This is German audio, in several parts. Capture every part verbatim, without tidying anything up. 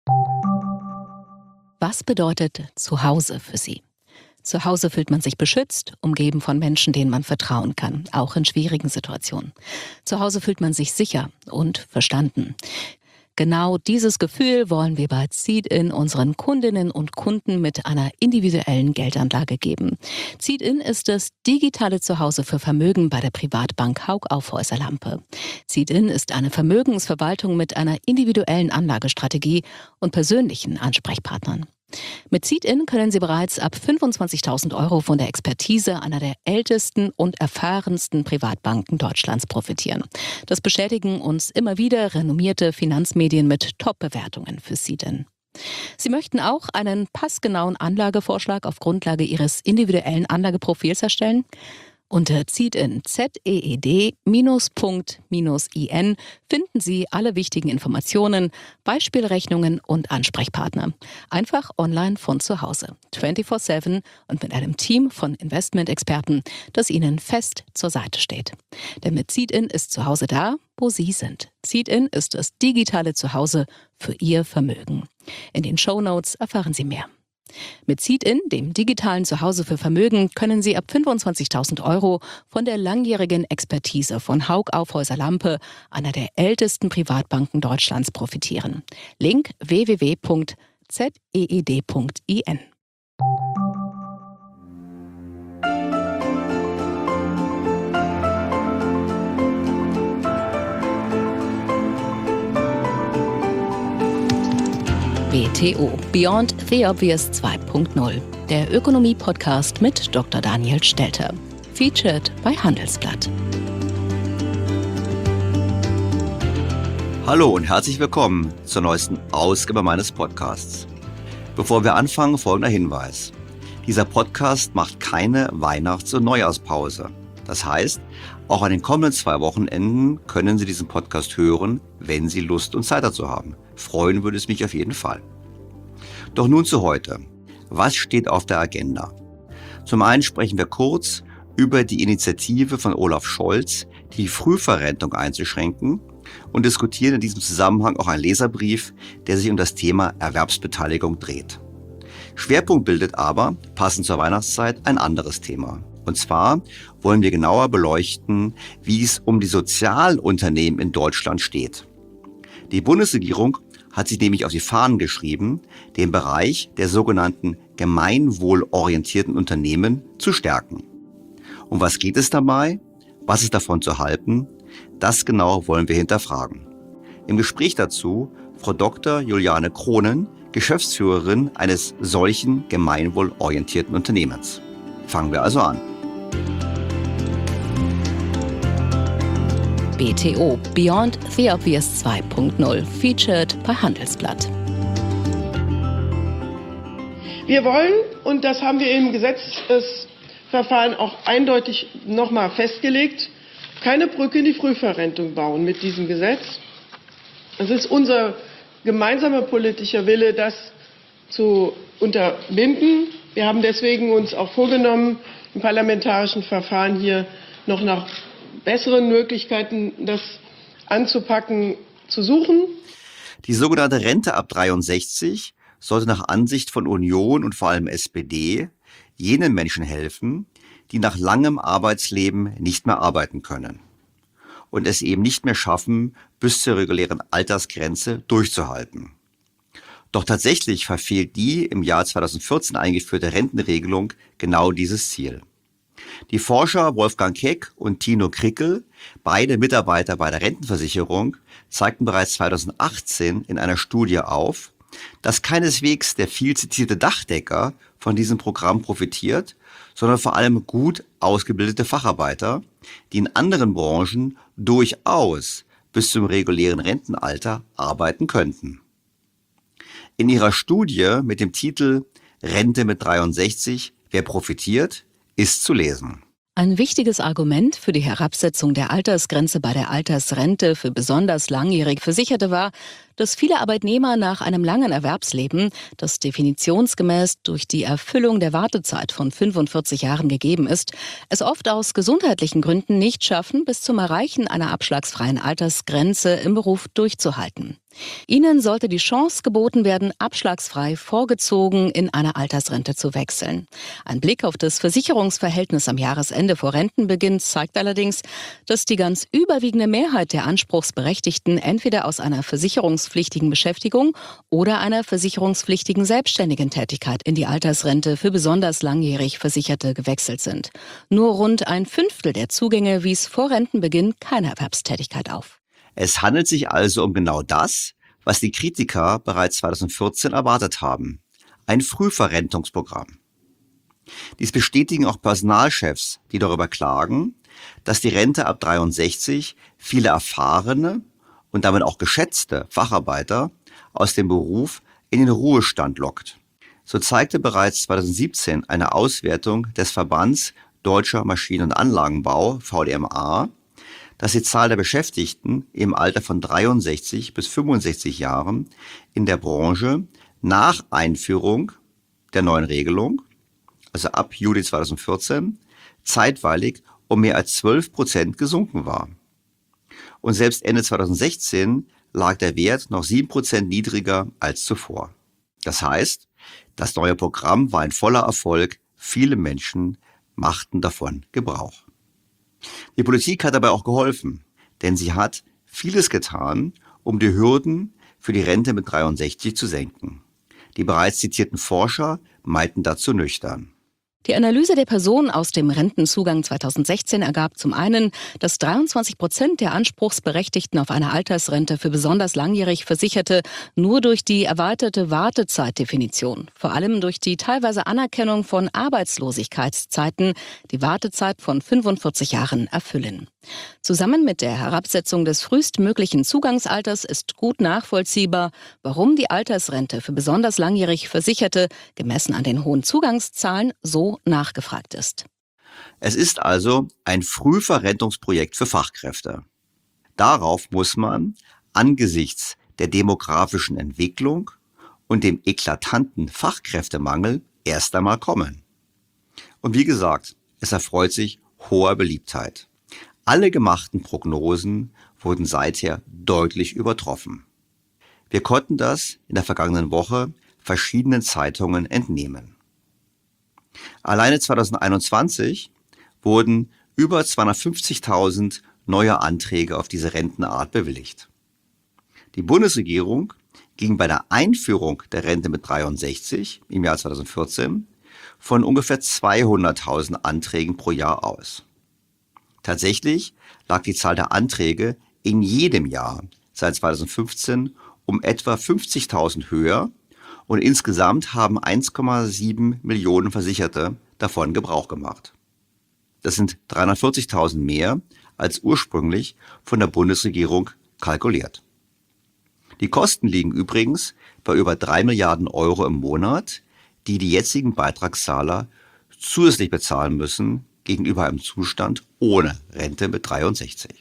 Was bedeutet Zuhause für Sie? Zu Hause fühlt man sich beschützt, umgeben von Menschen, denen man vertrauen kann, auch in schwierigen Situationen. Zu Hause fühlt man sich sicher und verstanden. Genau dieses Gefühl wollen wir bei Seed-In unseren Kundinnen und Kunden mit einer individuellen Geldanlage geben. Seed-In ist das digitale Zuhause für Vermögen bei der Privatbank Hauck Aufhäuser Lampe. Seed-In ist eine Vermögensverwaltung mit einer individuellen Anlagestrategie und persönlichen Ansprechpartnern. Mit Seed-In können Sie bereits ab fünfundzwanzigtausend Euro von der Expertise einer der ältesten und erfahrensten Privatbanken Deutschlands profitieren. Das bestätigen uns immer wieder renommierte Finanzmedien mit Top-Bewertungen für Seed-In. Sie möchten auch einen passgenauen Anlagevorschlag auf Grundlage Ihres individuellen Anlageprofils erstellen? Unter Seed-In, Z E E D Punkt I N finden Sie alle wichtigen Informationen, Beispielrechnungen und Ansprechpartner. Einfach online von zu Hause, vierundzwanzig sieben und mit einem Team von Investmentexperten, das Ihnen fest zur Seite steht. Denn mit Seed-In ist zu Hause da, wo Sie sind. Seed-In ist das digitale Zuhause für Ihr Vermögen. In den Shownotes erfahren Sie mehr. Mit Seed-In, dem digitalen Zuhause für Vermögen, können Sie ab fünfundzwanzigtausend Euro von der langjährigen Expertise von Hauck Aufhäuser Lampe, einer der ältesten Privatbanken Deutschlands, profitieren. Link w w w Punkt Z E E D Punkt I N. B T O, Beyond the Obvious zwei Punkt null, der Ökonomie-Podcast mit Doktor Daniel Stelter. Featured bei Handelsblatt. Hallo und herzlich willkommen zur neuesten Ausgabe meines Podcasts. Bevor wir anfangen, folgender Hinweis. Dieser Podcast macht keine Weihnachts- und Neujahrspause. Das heißt, auch an den kommenden zwei Wochenenden können Sie diesen Podcast hören, wenn Sie Lust und Zeit dazu haben. Freuen würde es mich auf jeden Fall. Doch nun zu heute. Was steht auf der Agenda? Zum einen sprechen wir kurz über die Initiative von Olaf Scholz, die Frühverrentung einzuschränken, und diskutieren in diesem Zusammenhang auch einen Leserbrief, der sich um das Thema Erwerbsbeteiligung dreht. Schwerpunkt bildet aber, passend zur Weihnachtszeit, ein anderes Thema. Und zwar wollen wir genauer beleuchten, wie es um die Sozialunternehmen in Deutschland steht. Die Bundesregierung hat sich nämlich auf die Fahnen geschrieben, den Bereich der sogenannten gemeinwohlorientierten Unternehmen zu stärken. Um was geht es dabei? Was ist davon zu halten? Das genau wollen wir hinterfragen. Im Gespräch dazu Frau Doktor Juliane Kronen, Geschäftsführerin eines solchen gemeinwohlorientierten Unternehmens. Fangen wir also an. B T O, Beyond the Obvious zwei Punkt null, featured bei Handelsblatt. Wir wollen, und das haben wir im Gesetzesverfahren auch eindeutig nochmal festgelegt, keine Brücke in die Frühverrentung bauen mit diesem Gesetz. Es ist unser gemeinsamer politischer Wille, das zu unterbinden. Wir haben deswegen uns auch vorgenommen, im parlamentarischen Verfahren hier noch nach besseren Möglichkeiten, das anzupacken, zu suchen. Die sogenannte Rente ab dreiundsechzig sollte nach Ansicht von Union und vor allem S P D jenen Menschen helfen, die nach langem Arbeitsleben nicht mehr arbeiten können und es eben nicht mehr schaffen, bis zur regulären Altersgrenze durchzuhalten. Doch tatsächlich verfehlt die im Jahr zweitausendvierzehn eingeführte Rentenregelung genau dieses Ziel. Die Forscher Wolfgang Keck und Tino Krickel, beide Mitarbeiter bei der Rentenversicherung, zeigten bereits zweitausendachtzehn in einer Studie auf, dass keineswegs der viel zitierte Dachdecker von diesem Programm profitiert, sondern vor allem gut ausgebildete Facharbeiter, die in anderen Branchen durchaus bis zum regulären Rentenalter arbeiten könnten. In ihrer Studie mit dem Titel Rente mit dreiundsechzig, wer profitiert, ist zu lesen. Ein wichtiges Argument für die Herabsetzung der Altersgrenze bei der Altersrente für besonders langjährig Versicherte war, dass viele Arbeitnehmer nach einem langen Erwerbsleben, das definitionsgemäß durch die Erfüllung der Wartezeit von fünfundvierzig Jahren gegeben ist, es oft aus gesundheitlichen Gründen nicht schaffen, bis zum Erreichen einer abschlagsfreien Altersgrenze im Beruf durchzuhalten. Ihnen sollte die Chance geboten werden, abschlagsfrei vorgezogen in eine Altersrente zu wechseln. Ein Blick auf das Versicherungsverhältnis am Jahresende vor Rentenbeginn zeigt allerdings, dass die ganz überwiegende Mehrheit der Anspruchsberechtigten entweder aus einer versicherungspflichtigen Beschäftigung oder einer versicherungspflichtigen selbstständigen Tätigkeit in die Altersrente für besonders langjährig Versicherte gewechselt sind. Nur rund ein Fünftel der Zugänge wies vor Rentenbeginn keine Erwerbstätigkeit auf. Es handelt sich also um genau das, was die Kritiker bereits zweitausendvierzehn erwartet haben. Ein Frühverrentungsprogramm. Dies bestätigen auch Personalchefs, die darüber klagen, dass die Rente ab dreiundsechzig viele erfahrene und damit auch geschätzte Facharbeiter aus dem Beruf in den Ruhestand lockt. So zeigte bereits zweitausendsiebzehn eine Auswertung des Verbands Deutscher Maschinen- und Anlagenbau, V D M A, dass die Zahl der Beschäftigten im Alter von dreiundsechzig bis fünfundsechzig Jahren in der Branche nach Einführung der neuen Regelung, also ab Juli zweitausendvierzehn, zeitweilig um mehr als zwölf Prozent gesunken war. Und selbst Ende zweitausendsechzehn lag der Wert noch sieben Prozent niedriger als zuvor. Das heißt, das neue Programm war ein voller Erfolg, viele Menschen machten davon Gebrauch. Die Politik hat dabei auch geholfen, denn sie hat vieles getan, um die Hürden für die Rente mit dreiundsechzig zu senken. Die bereits zitierten Forscher meinten dazu nüchtern. Die Analyse der Personen aus dem Rentenzugang zweitausendsechzehn ergab zum einen, dass dreiundzwanzig Prozent der Anspruchsberechtigten auf eine Altersrente für besonders langjährig Versicherte nur durch die erweiterte Wartezeitdefinition, vor allem durch die teilweise Anerkennung von Arbeitslosigkeitszeiten, die Wartezeit von fünfundvierzig Jahren erfüllen. Zusammen mit der Herabsetzung des frühestmöglichen Zugangsalters ist gut nachvollziehbar, warum die Altersrente für besonders langjährig Versicherte, gemessen an den hohen Zugangszahlen, so nachgefragt ist. Es ist also ein Frühverrentungsprojekt für Fachkräfte. Darauf muss man angesichts der demografischen Entwicklung und dem eklatanten Fachkräftemangel erst einmal kommen. Und wie gesagt, es erfreut sich hoher Beliebtheit. Alle gemachten Prognosen wurden seither deutlich übertroffen. Wir konnten das in der vergangenen Woche verschiedenen Zeitungen entnehmen. Alleine zweitausendeinundzwanzig wurden über zweihundertfünfzigtausend neue Anträge auf diese Rentenart bewilligt. Die Bundesregierung ging bei der Einführung der Rente mit dreiundsechzig im Jahr zweitausendvierzehn von ungefähr zweihunderttausend Anträgen pro Jahr aus. Tatsächlich lag die Zahl der Anträge in jedem Jahr seit zweitausendfünfzehn um etwa fünfzigtausend höher und insgesamt haben eins Komma sieben Millionen Versicherte davon Gebrauch gemacht. Das sind dreihundertvierzigtausend mehr als ursprünglich von der Bundesregierung kalkuliert. Die Kosten liegen übrigens bei über drei Milliarden Euro im Monat, die die jetzigen Beitragszahler zusätzlich bezahlen müssen gegenüber einem Zustand ohne Rente mit dreiundsechzig.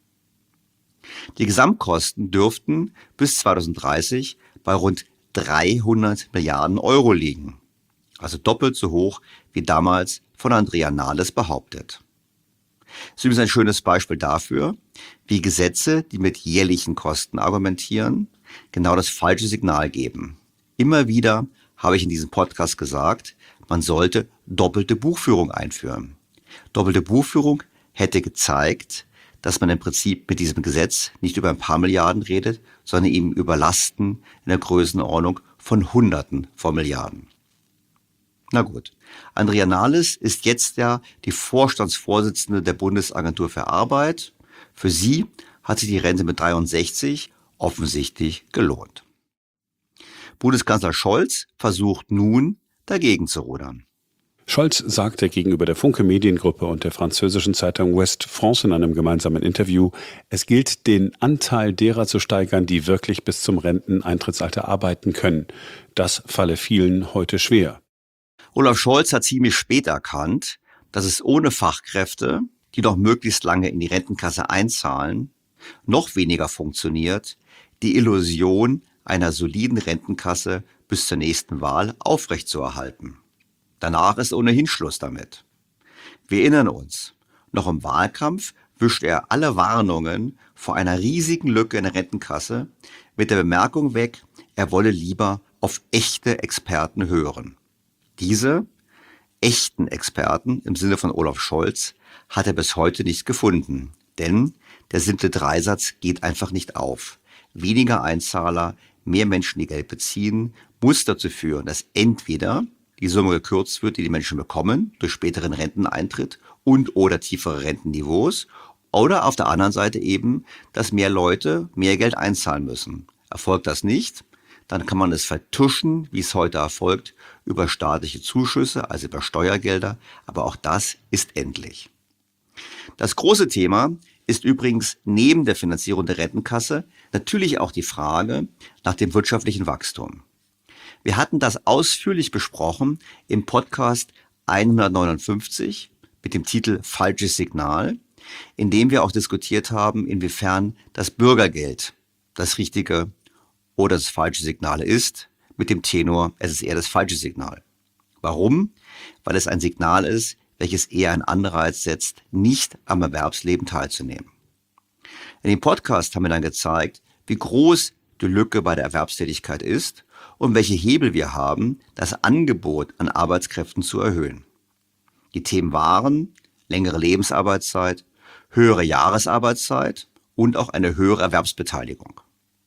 Die Gesamtkosten dürften bis zweitausenddreißig bei rund dreihundert Milliarden Euro liegen, also doppelt so hoch wie damals von Andrea Nahles behauptet. Das ist übrigens ein schönes Beispiel dafür, wie Gesetze, die mit jährlichen Kosten argumentieren, genau das falsche Signal geben. Immer wieder habe ich in diesem Podcast gesagt, man sollte doppelte Buchführung einführen. Doppelte Buchführung hätte gezeigt, dass man im Prinzip mit diesem Gesetz nicht über ein paar Milliarden redet, sondern eben über Lasten in der Größenordnung von Hunderten von Milliarden. Na gut, Andrea Nahles ist jetzt ja die Vorstandsvorsitzende der Bundesagentur für Arbeit. Für sie hat sich die Rente mit dreiundsechzig offensichtlich gelohnt. Bundeskanzler Scholz versucht nun, dagegen zu rudern. Scholz sagte gegenüber der Funke Mediengruppe und der französischen Zeitung Ouest France in einem gemeinsamen Interview, es gilt, den Anteil derer zu steigern, die wirklich bis zum Renteneintrittsalter arbeiten können. Das falle vielen heute schwer. Olaf Scholz hat ziemlich spät erkannt, dass es ohne Fachkräfte, die noch möglichst lange in die Rentenkasse einzahlen, noch weniger funktioniert, die Illusion einer soliden Rentenkasse bis zur nächsten Wahl aufrechtzuerhalten. Danach ist ohnehin Schluss damit. Wir erinnern uns, noch im Wahlkampf wischte er alle Warnungen vor einer riesigen Lücke in der Rentenkasse mit der Bemerkung weg, er wolle lieber auf echte Experten hören. Diese echten Experten im Sinne von Olaf Scholz hat er bis heute nicht gefunden, denn der simple Dreisatz geht einfach nicht auf. Weniger Einzahler, mehr Menschen, die Geld beziehen, muss dazu führen, dass entweder die Summe gekürzt wird, die die Menschen bekommen, durch späteren Renteneintritt und oder tiefere Rentenniveaus, oder auf der anderen Seite eben, dass mehr Leute mehr Geld einzahlen müssen. Erfolgt das nicht, dann kann man es vertuschen, wie es heute erfolgt, über staatliche Zuschüsse, also über Steuergelder, aber auch das ist endlich. Das große Thema ist übrigens neben der Finanzierung der Rentenkasse natürlich auch die Frage nach dem wirtschaftlichen Wachstum. Wir hatten das ausführlich besprochen im Podcast hundertneunundfünfzig mit dem Titel Falsches Signal, in dem wir auch diskutiert haben, inwiefern das Bürgergeld das richtige oder das falsche Signal ist, mit dem Tenor, es ist eher das falsche Signal. Warum? Weil es ein Signal ist, welches eher einen Anreiz setzt, nicht am Erwerbsleben teilzunehmen. In dem Podcast haben wir dann gezeigt, wie groß die Lücke bei der Erwerbstätigkeit ist und welche Hebel wir haben, das Angebot an Arbeitskräften zu erhöhen. Die Themen waren längere Lebensarbeitszeit, höhere Jahresarbeitszeit und auch eine höhere Erwerbsbeteiligung.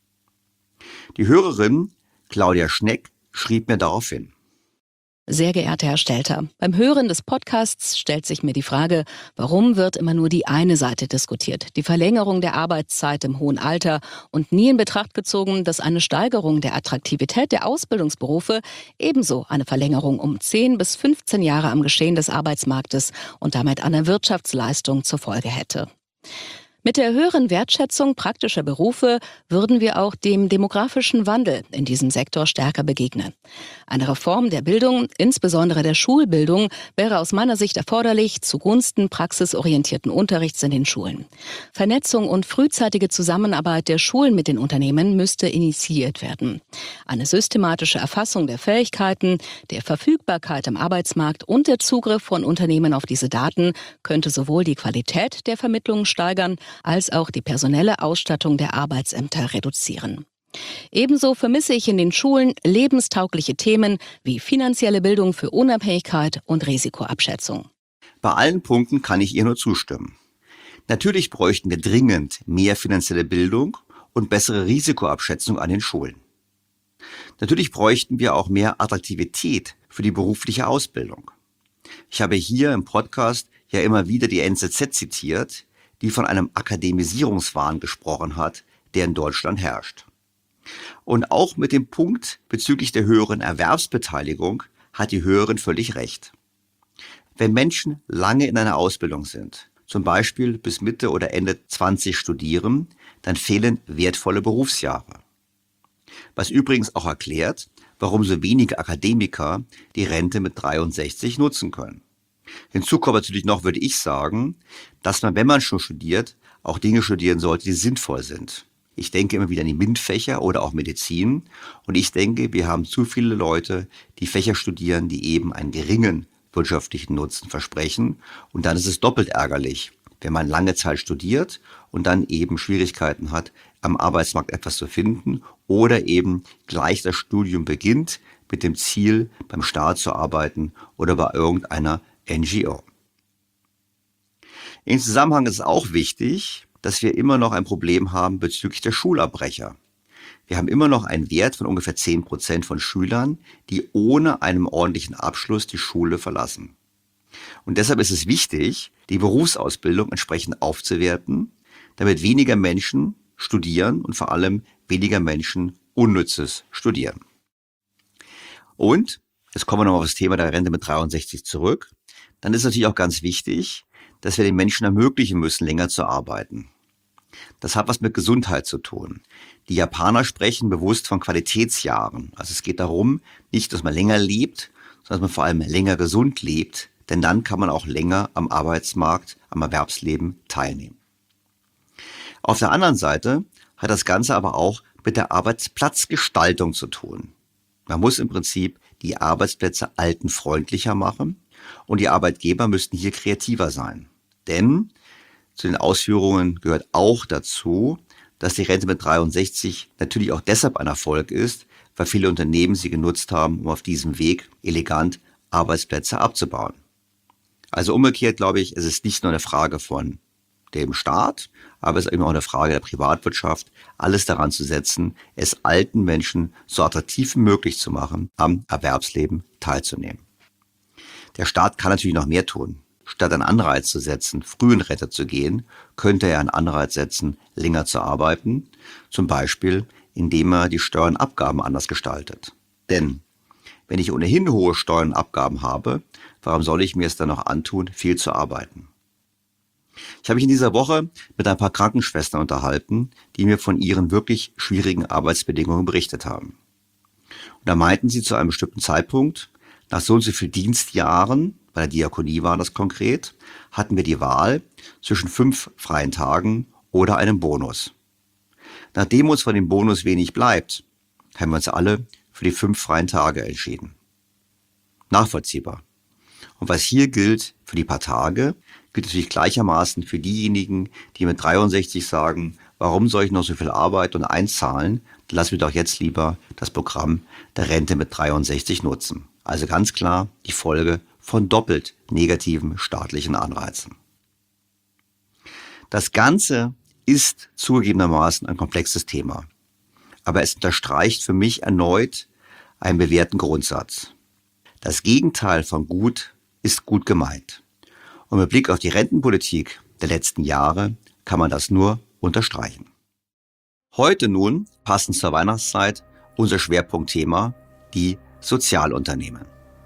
Die Hörerin Claudia Schneck schrieb mir daraufhin: Sehr geehrter Herr Stelter, beim Hören des Podcasts stellt sich mir die Frage, warum wird immer nur die eine Seite diskutiert, die Verlängerung der Arbeitszeit im hohen Alter, und nie in Betracht gezogen, dass eine Steigerung der Attraktivität der Ausbildungsberufe ebenso eine Verlängerung um zehn bis fünfzehn Jahre am Geschehen des Arbeitsmarktes und damit an der Wirtschaftsleistung zur Folge hätte. Mit der höheren Wertschätzung praktischer Berufe würden wir auch dem demografischen Wandel in diesem Sektor stärker begegnen. Eine Reform der Bildung, insbesondere der Schulbildung, wäre aus meiner Sicht erforderlich zugunsten praxisorientierten Unterrichts in den Schulen. Vernetzung und frühzeitige Zusammenarbeit der Schulen mit den Unternehmen müsste initiiert werden. Eine systematische Erfassung der Fähigkeiten, der Verfügbarkeit am Arbeitsmarkt und der Zugriff von Unternehmen auf diese Daten könnte sowohl die Qualität der Vermittlung steigern, als auch die personelle Ausstattung der Arbeitsämter reduzieren. Ebenso vermisse ich in den Schulen lebenstaugliche Themen wie finanzielle Bildung für Unabhängigkeit und Risikoabschätzung. Bei allen Punkten kann ich ihr nur zustimmen. Natürlich bräuchten wir dringend mehr finanzielle Bildung und bessere Risikoabschätzung an den Schulen. Natürlich bräuchten wir auch mehr Attraktivität für die berufliche Ausbildung. Ich habe hier im Podcast ja immer wieder die N Z Z zitiert, die von einem Akademisierungswahn gesprochen hat, der in Deutschland herrscht. Und auch mit dem Punkt bezüglich der höheren Erwerbsbeteiligung hat die Hörerin völlig recht. Wenn Menschen lange in einer Ausbildung sind, zum Beispiel bis Mitte oder Ende zwanzig studieren, dann fehlen wertvolle Berufsjahre. Was übrigens auch erklärt, warum so wenige Akademiker die Rente mit dreiundsechzig nutzen können. Hinzu kommt natürlich noch, würde ich sagen, dass man, wenn man schon studiert, auch Dinge studieren sollte, die sinnvoll sind. Ich denke immer wieder an die MINT-Fächer oder auch Medizin. Und ich denke, wir haben zu viele Leute, die Fächer studieren, die eben einen geringen wirtschaftlichen Nutzen versprechen. Und dann ist es doppelt ärgerlich, wenn man lange Zeit studiert und dann eben Schwierigkeiten hat, am Arbeitsmarkt etwas zu finden oder eben gleich das Studium beginnt mit dem Ziel, beim Staat zu arbeiten oder bei irgendeiner N G O. Im Zusammenhang ist es auch wichtig, dass wir immer noch ein Problem haben bezüglich der Schulabbrecher. Wir haben immer noch einen Wert von ungefähr zehn Prozent von Schülern, die ohne einen ordentlichen Abschluss die Schule verlassen. Und deshalb ist es wichtig, die Berufsausbildung entsprechend aufzuwerten, damit weniger Menschen studieren und vor allem weniger Menschen Unnützes studieren. Und, jetzt kommen wir nochmal auf das Thema der Rente mit dreiundsechzig zurück, dann ist natürlich auch ganz wichtig, dass wir den Menschen ermöglichen müssen, länger zu arbeiten. Das hat was mit Gesundheit zu tun. Die Japaner sprechen bewusst von Qualitätsjahren. Also es geht darum, nicht, dass man länger lebt, sondern dass man vor allem länger gesund lebt, denn dann kann man auch länger am Arbeitsmarkt, am Erwerbsleben teilnehmen. Auf der anderen Seite hat das Ganze aber auch mit der Arbeitsplatzgestaltung zu tun. Man muss im Prinzip die Arbeitsplätze altenfreundlicher machen und die Arbeitgeber müssten hier kreativer sein. Denn zu den Ausführungen gehört auch dazu, dass die Rente mit dreiundsechzig natürlich auch deshalb ein Erfolg ist, weil viele Unternehmen sie genutzt haben, um auf diesem Weg elegant Arbeitsplätze abzubauen. Also umgekehrt glaube ich, es ist nicht nur eine Frage von dem Staat, aber es ist eben auch eine Frage der Privatwirtschaft, alles daran zu setzen, es alten Menschen so attraktiv wie möglich zu machen, am Erwerbsleben teilzunehmen. Der Staat kann natürlich noch mehr tun. Statt einen Anreiz zu setzen, früh in Rente zu gehen, könnte er einen Anreiz setzen, länger zu arbeiten, zum Beispiel indem er die Steuern und Abgaben anders gestaltet. Denn wenn ich ohnehin hohe Steuern und Abgaben habe, warum soll ich mir es dann noch antun, viel zu arbeiten? Ich habe mich in dieser Woche mit ein paar Krankenschwestern unterhalten, die mir von ihren wirklich schwierigen Arbeitsbedingungen berichtet haben. Und da meinten sie zu einem bestimmten Zeitpunkt, nach so und so vielen Dienstjahren, bei der Diakonie war das konkret, hatten wir die Wahl zwischen fünf freien Tagen oder einem Bonus. Nachdem uns von dem Bonus wenig bleibt, haben wir uns alle für die fünf freien Tage entschieden. Nachvollziehbar. Und was hier gilt für die paar Tage, gilt natürlich gleichermaßen für diejenigen, die mit dreiundsechzig sagen, warum soll ich noch so viel arbeiten und einzahlen, dann lassen wir doch jetzt lieber das Programm der Rente mit dreiundsechzig nutzen. Also ganz klar die Folge von doppelt negativen staatlichen Anreizen. Das Ganze ist zugegebenermaßen ein komplexes Thema, aber es unterstreicht für mich erneut einen bewährten Grundsatz. Das Gegenteil von gut ist gut gemeint. Und mit Blick auf die Rentenpolitik der letzten Jahre kann man das nur unterstreichen. Heute nun, passend zur Weihnachtszeit, unser Schwerpunktthema, die Sozialunternehmen.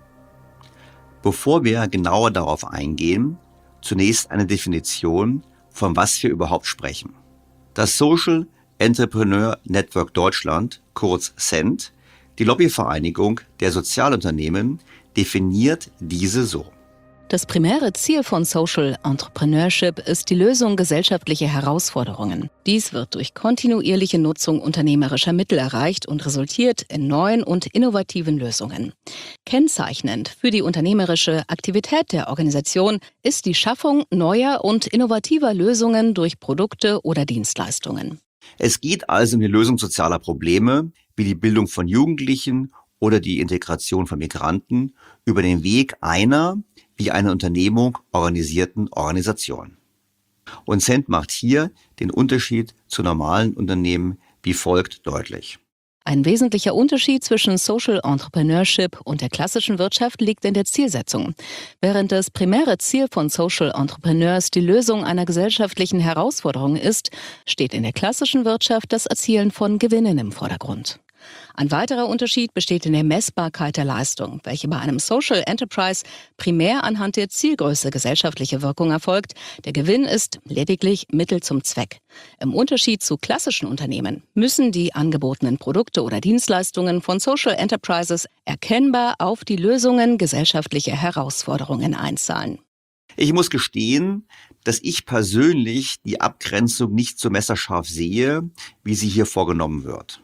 Bevor wir genauer darauf eingehen, zunächst eine Definition, von was wir überhaupt sprechen. Das Social Entrepreneur Network Deutschland, kurz S E N T, die Lobbyvereinigung der Sozialunternehmen, definiert diese so. Das primäre Ziel von Social Entrepreneurship ist die Lösung gesellschaftlicher Herausforderungen. Dies wird durch kontinuierliche Nutzung unternehmerischer Mittel erreicht und resultiert in neuen und innovativen Lösungen. Kennzeichnend für die unternehmerische Aktivität der Organisation ist die Schaffung neuer und innovativer Lösungen durch Produkte oder Dienstleistungen. Es geht also um die Lösung sozialer Probleme, wie die Bildung von Jugendlichen oder die Integration von Migranten, über den Weg einer, wie eine Unternehmung organisierten Organisation. Und S E N T macht hier den Unterschied zu normalen Unternehmen wie folgt deutlich. Ein wesentlicher Unterschied zwischen Social Entrepreneurship und der klassischen Wirtschaft liegt in der Zielsetzung. Während das primäre Ziel von Social Entrepreneurs die Lösung einer gesellschaftlichen Herausforderung ist, steht in der klassischen Wirtschaft das Erzielen von Gewinnen im Vordergrund. Ein weiterer Unterschied besteht in der Messbarkeit der Leistung, welche bei einem Social Enterprise primär anhand der Zielgröße gesellschaftliche Wirkung erfolgt. Der Gewinn ist lediglich Mittel zum Zweck. Im Unterschied zu klassischen Unternehmen müssen die angebotenen Produkte oder Dienstleistungen von Social Enterprises erkennbar auf die Lösungen gesellschaftlicher Herausforderungen einzahlen. Ich muss gestehen, dass ich persönlich die Abgrenzung nicht so messerscharf sehe, wie sie hier vorgenommen wird.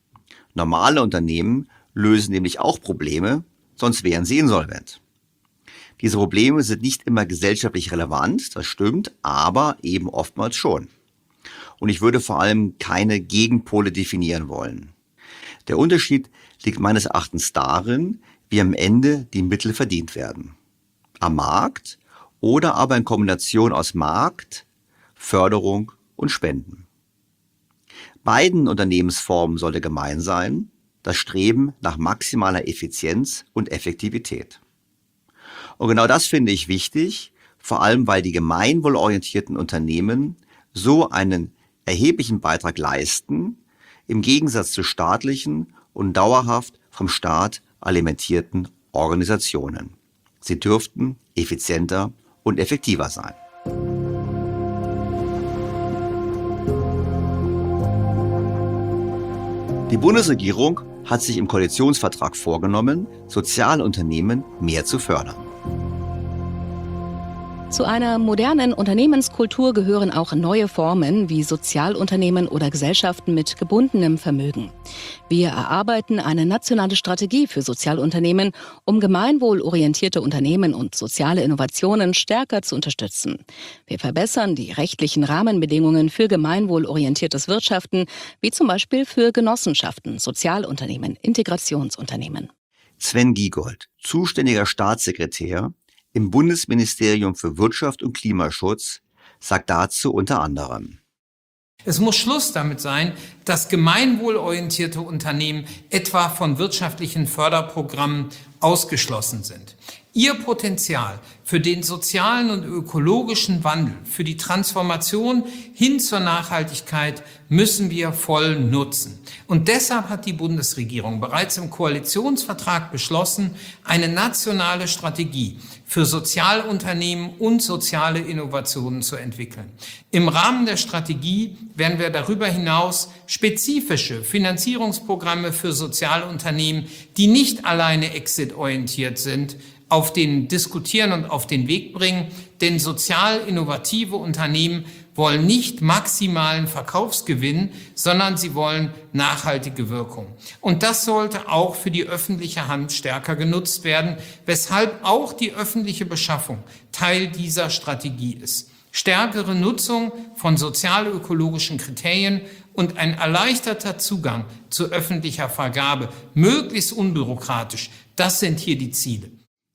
Normale Unternehmen lösen nämlich auch Probleme, sonst wären sie insolvent. Diese Probleme sind nicht immer gesellschaftlich relevant, das stimmt, aber eben oftmals schon. Und ich würde vor allem keine Gegenpole definieren wollen. Der Unterschied liegt meines Erachtens darin, wie am Ende die Mittel verdient werden. Am Markt oder aber in Kombination aus Markt, Förderung und Spenden. Beiden Unternehmensformen sollte gemein sein, das Streben nach maximaler Effizienz und Effektivität. Und genau das finde ich wichtig, vor allem weil die gemeinwohlorientierten Unternehmen so einen erheblichen Beitrag leisten, im Gegensatz zu staatlichen und dauerhaft vom Staat alimentierten Organisationen. Sie dürften effizienter und effektiver sein. Die Bundesregierung hat sich im Koalitionsvertrag vorgenommen, Sozialunternehmen mehr zu fördern. Zu einer modernen Unternehmenskultur gehören auch neue Formen wie Sozialunternehmen oder Gesellschaften mit gebundenem Vermögen. Wir erarbeiten eine nationale Strategie für Sozialunternehmen, um gemeinwohlorientierte Unternehmen und soziale Innovationen stärker zu unterstützen. Wir verbessern die rechtlichen Rahmenbedingungen für gemeinwohlorientiertes Wirtschaften, wie zum Beispiel für Genossenschaften, Sozialunternehmen, Integrationsunternehmen. Sven Giegold, zuständiger Staatssekretär im Bundesministerium für Wirtschaft und Klimaschutz, sagt dazu unter anderem: Es muss Schluss damit sein, dass gemeinwohlorientierte Unternehmen etwa von wirtschaftlichen Förderprogrammen ausgeschlossen sind. Ihr Potenzial für den sozialen und ökologischen Wandel, für die Transformation hin zur Nachhaltigkeit müssen wir voll nutzen. Und deshalb hat die Bundesregierung bereits im Koalitionsvertrag beschlossen, eine nationale Strategie für Sozialunternehmen und soziale Innovationen zu entwickeln. Im Rahmen der Strategie werden wir darüber hinaus spezifische Finanzierungsprogramme für Sozialunternehmen, die nicht alleine exit-orientiert sind, auf den diskutieren und auf den Weg bringen, denn sozial innovative Unternehmen wollen nicht maximalen Verkaufsgewinn, sondern sie wollen nachhaltige Wirkung. Und das sollte auch für die öffentliche Hand stärker genutzt werden, weshalb auch die öffentliche Beschaffung Teil dieser Strategie ist. Stärkere Nutzung von sozial-ökologischen Kriterien und ein erleichterter Zugang zu öffentlicher Vergabe, möglichst unbürokratisch, das sind hier die Ziele.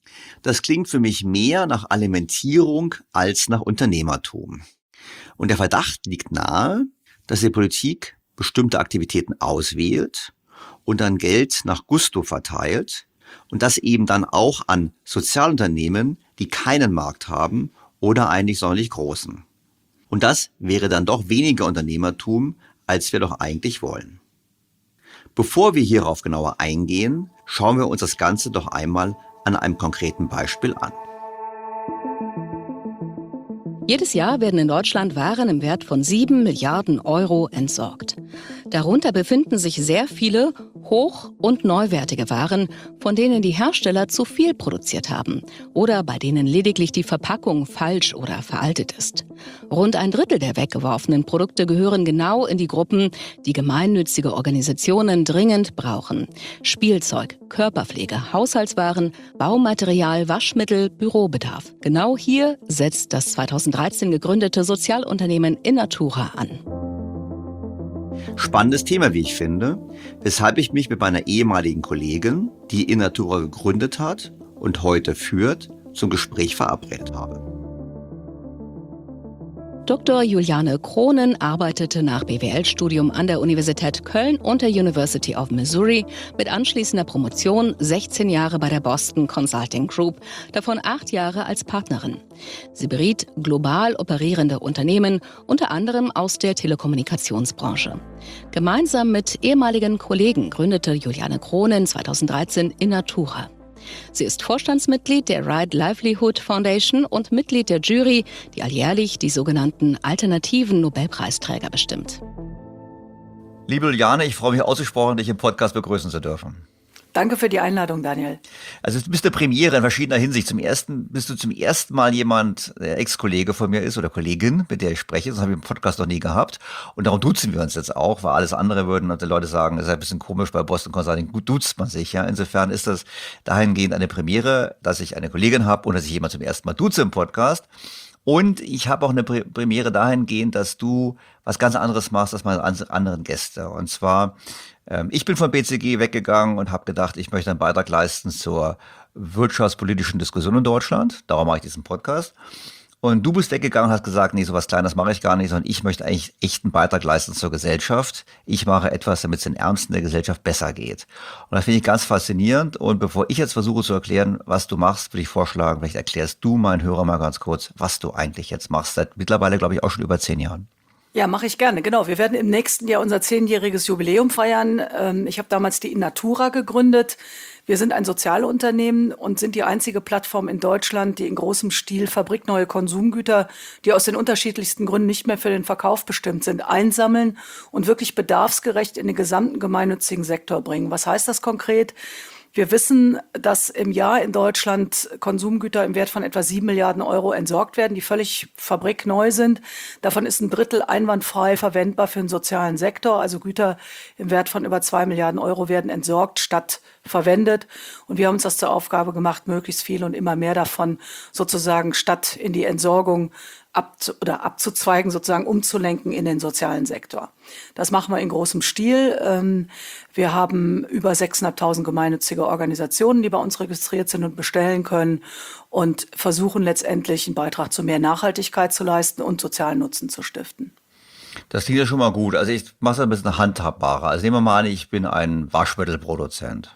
Das klingt für mich mehr nach Alimentierung als nach Unternehmertum. Und der Verdacht liegt nahe, dass die Politik bestimmte Aktivitäten auswählt und dann Geld nach Gusto verteilt und das eben dann auch an Sozialunternehmen, die keinen Markt haben oder einen nicht sonderlich großen. Und das wäre dann doch weniger Unternehmertum, als wir doch eigentlich wollen. Bevor wir hierauf genauer eingehen, schauen wir uns das Ganze doch einmal an einem konkreten Beispiel an. Jedes Jahr werden in Deutschland Waren im Wert von sieben Milliarden Euro entsorgt. Darunter befinden sich sehr viele hoch- und neuwertige Waren, von denen die Hersteller zu viel produziert haben oder bei denen lediglich die Verpackung falsch oder veraltet ist. Rund ein Drittel der weggeworfenen Produkte gehören genau in die Gruppen, die gemeinnützige Organisationen dringend brauchen. Spielzeug, Körperpflege, Haushaltswaren, Baumaterial, Waschmittel, Bürobedarf. Genau hier setzt das zweitausenddreizehn gegründete Sozialunternehmen Innatura an. Spannendes Thema, wie ich finde, weshalb ich mich mit meiner ehemaligen Kollegin, die Innatura gegründet hat und heute führt, zum Gespräch verabredet habe. Doktor Juliane Kronen arbeitete nach B W L-Studium an der Universität Köln und der University of Missouri mit anschließender Promotion sechzehn Jahre bei der Boston Consulting Group, davon acht Jahre als Partnerin. Sie beriet global operierende Unternehmen, unter anderem aus der Telekommunikationsbranche. Gemeinsam mit ehemaligen Kollegen gründete Juliane Kronen zweitausenddreizehn Innatura. Sie ist Vorstandsmitglied der Right Livelihood Foundation und Mitglied der Jury, die alljährlich die sogenannten alternativen Nobelpreisträger bestimmt. Liebe Juliane, ich freue mich ausgesprochen, dich im Podcast begrüßen zu dürfen. Danke für die Einladung, Daniel. Also du bist eine Premiere in verschiedener Hinsicht. Zum ersten bist du zum ersten Mal jemand, der Ex-Kollege von mir ist oder Kollegin, mit der ich spreche. Das habe ich im Podcast noch nie gehabt. Und darum duzen wir uns jetzt auch, weil alles andere würden und die Leute sagen, das ist ein bisschen komisch bei Boston Consulting. Gut duzt man sich, ja. Insofern ist das dahingehend eine Premiere, dass ich eine Kollegin habe und dass ich jemand zum ersten Mal duze im Podcast. Und ich habe auch eine Premiere dahingehend, dass du was ganz anderes machst als meine anderen Gäste. Und zwar, ähm, ich bin von B C G weggegangen und habe gedacht, ich möchte einen Beitrag leisten zur wirtschaftspolitischen Diskussion in Deutschland. Darum mache ich diesen Podcast. Und du bist weggegangen und hast gesagt, nee, sowas Kleines mache ich gar nicht, sondern ich möchte eigentlich echt einen Beitrag leisten zur Gesellschaft. Ich mache etwas, damit es den Ärmsten der Gesellschaft besser geht. Und das finde ich ganz faszinierend. Und bevor ich jetzt versuche zu erklären, was du machst, würde ich vorschlagen, vielleicht erklärst du meinen Hörern mal ganz kurz, was du eigentlich jetzt machst. Seit mittlerweile, glaube ich, auch schon über zehn Jahren. Ja, mache ich gerne, genau. Wir werden im nächsten Jahr unser zehnjähriges Jubiläum feiern. Ich habe damals die Innatura gegründet. Wir sind ein Sozialunternehmen und sind die einzige Plattform in Deutschland, die in großem Stil fabrikneue Konsumgüter, die aus den unterschiedlichsten Gründen nicht mehr für den Verkauf bestimmt sind, einsammeln und wirklich bedarfsgerecht in den gesamten gemeinnützigen Sektor bringen. Was heißt das konkret? Wir wissen, dass im Jahr in Deutschland Konsumgüter im Wert von etwa sieben Milliarden Euro entsorgt werden, die völlig fabrikneu sind. Davon ist ein Drittel einwandfrei verwendbar für den sozialen Sektor. Also Güter im Wert von über zwei Milliarden Euro werden entsorgt statt verwendet. Und wir haben uns das zur Aufgabe gemacht, möglichst viel und immer mehr davon sozusagen statt in die Entsorgung abzu- oder abzuzweigen, sozusagen umzulenken in den sozialen Sektor. Das machen wir in großem Stil. Ähm, Wir haben über sechstausendfünfhundert gemeinnützige Organisationen, die bei uns registriert sind und bestellen können und versuchen letztendlich einen Beitrag zu mehr Nachhaltigkeit zu leisten und sozialen Nutzen zu stiften. Das klingt ja schon mal gut. Also ich mache es ein bisschen handhabbarer. Also nehmen wir mal an, ich bin ein Waschmittelproduzent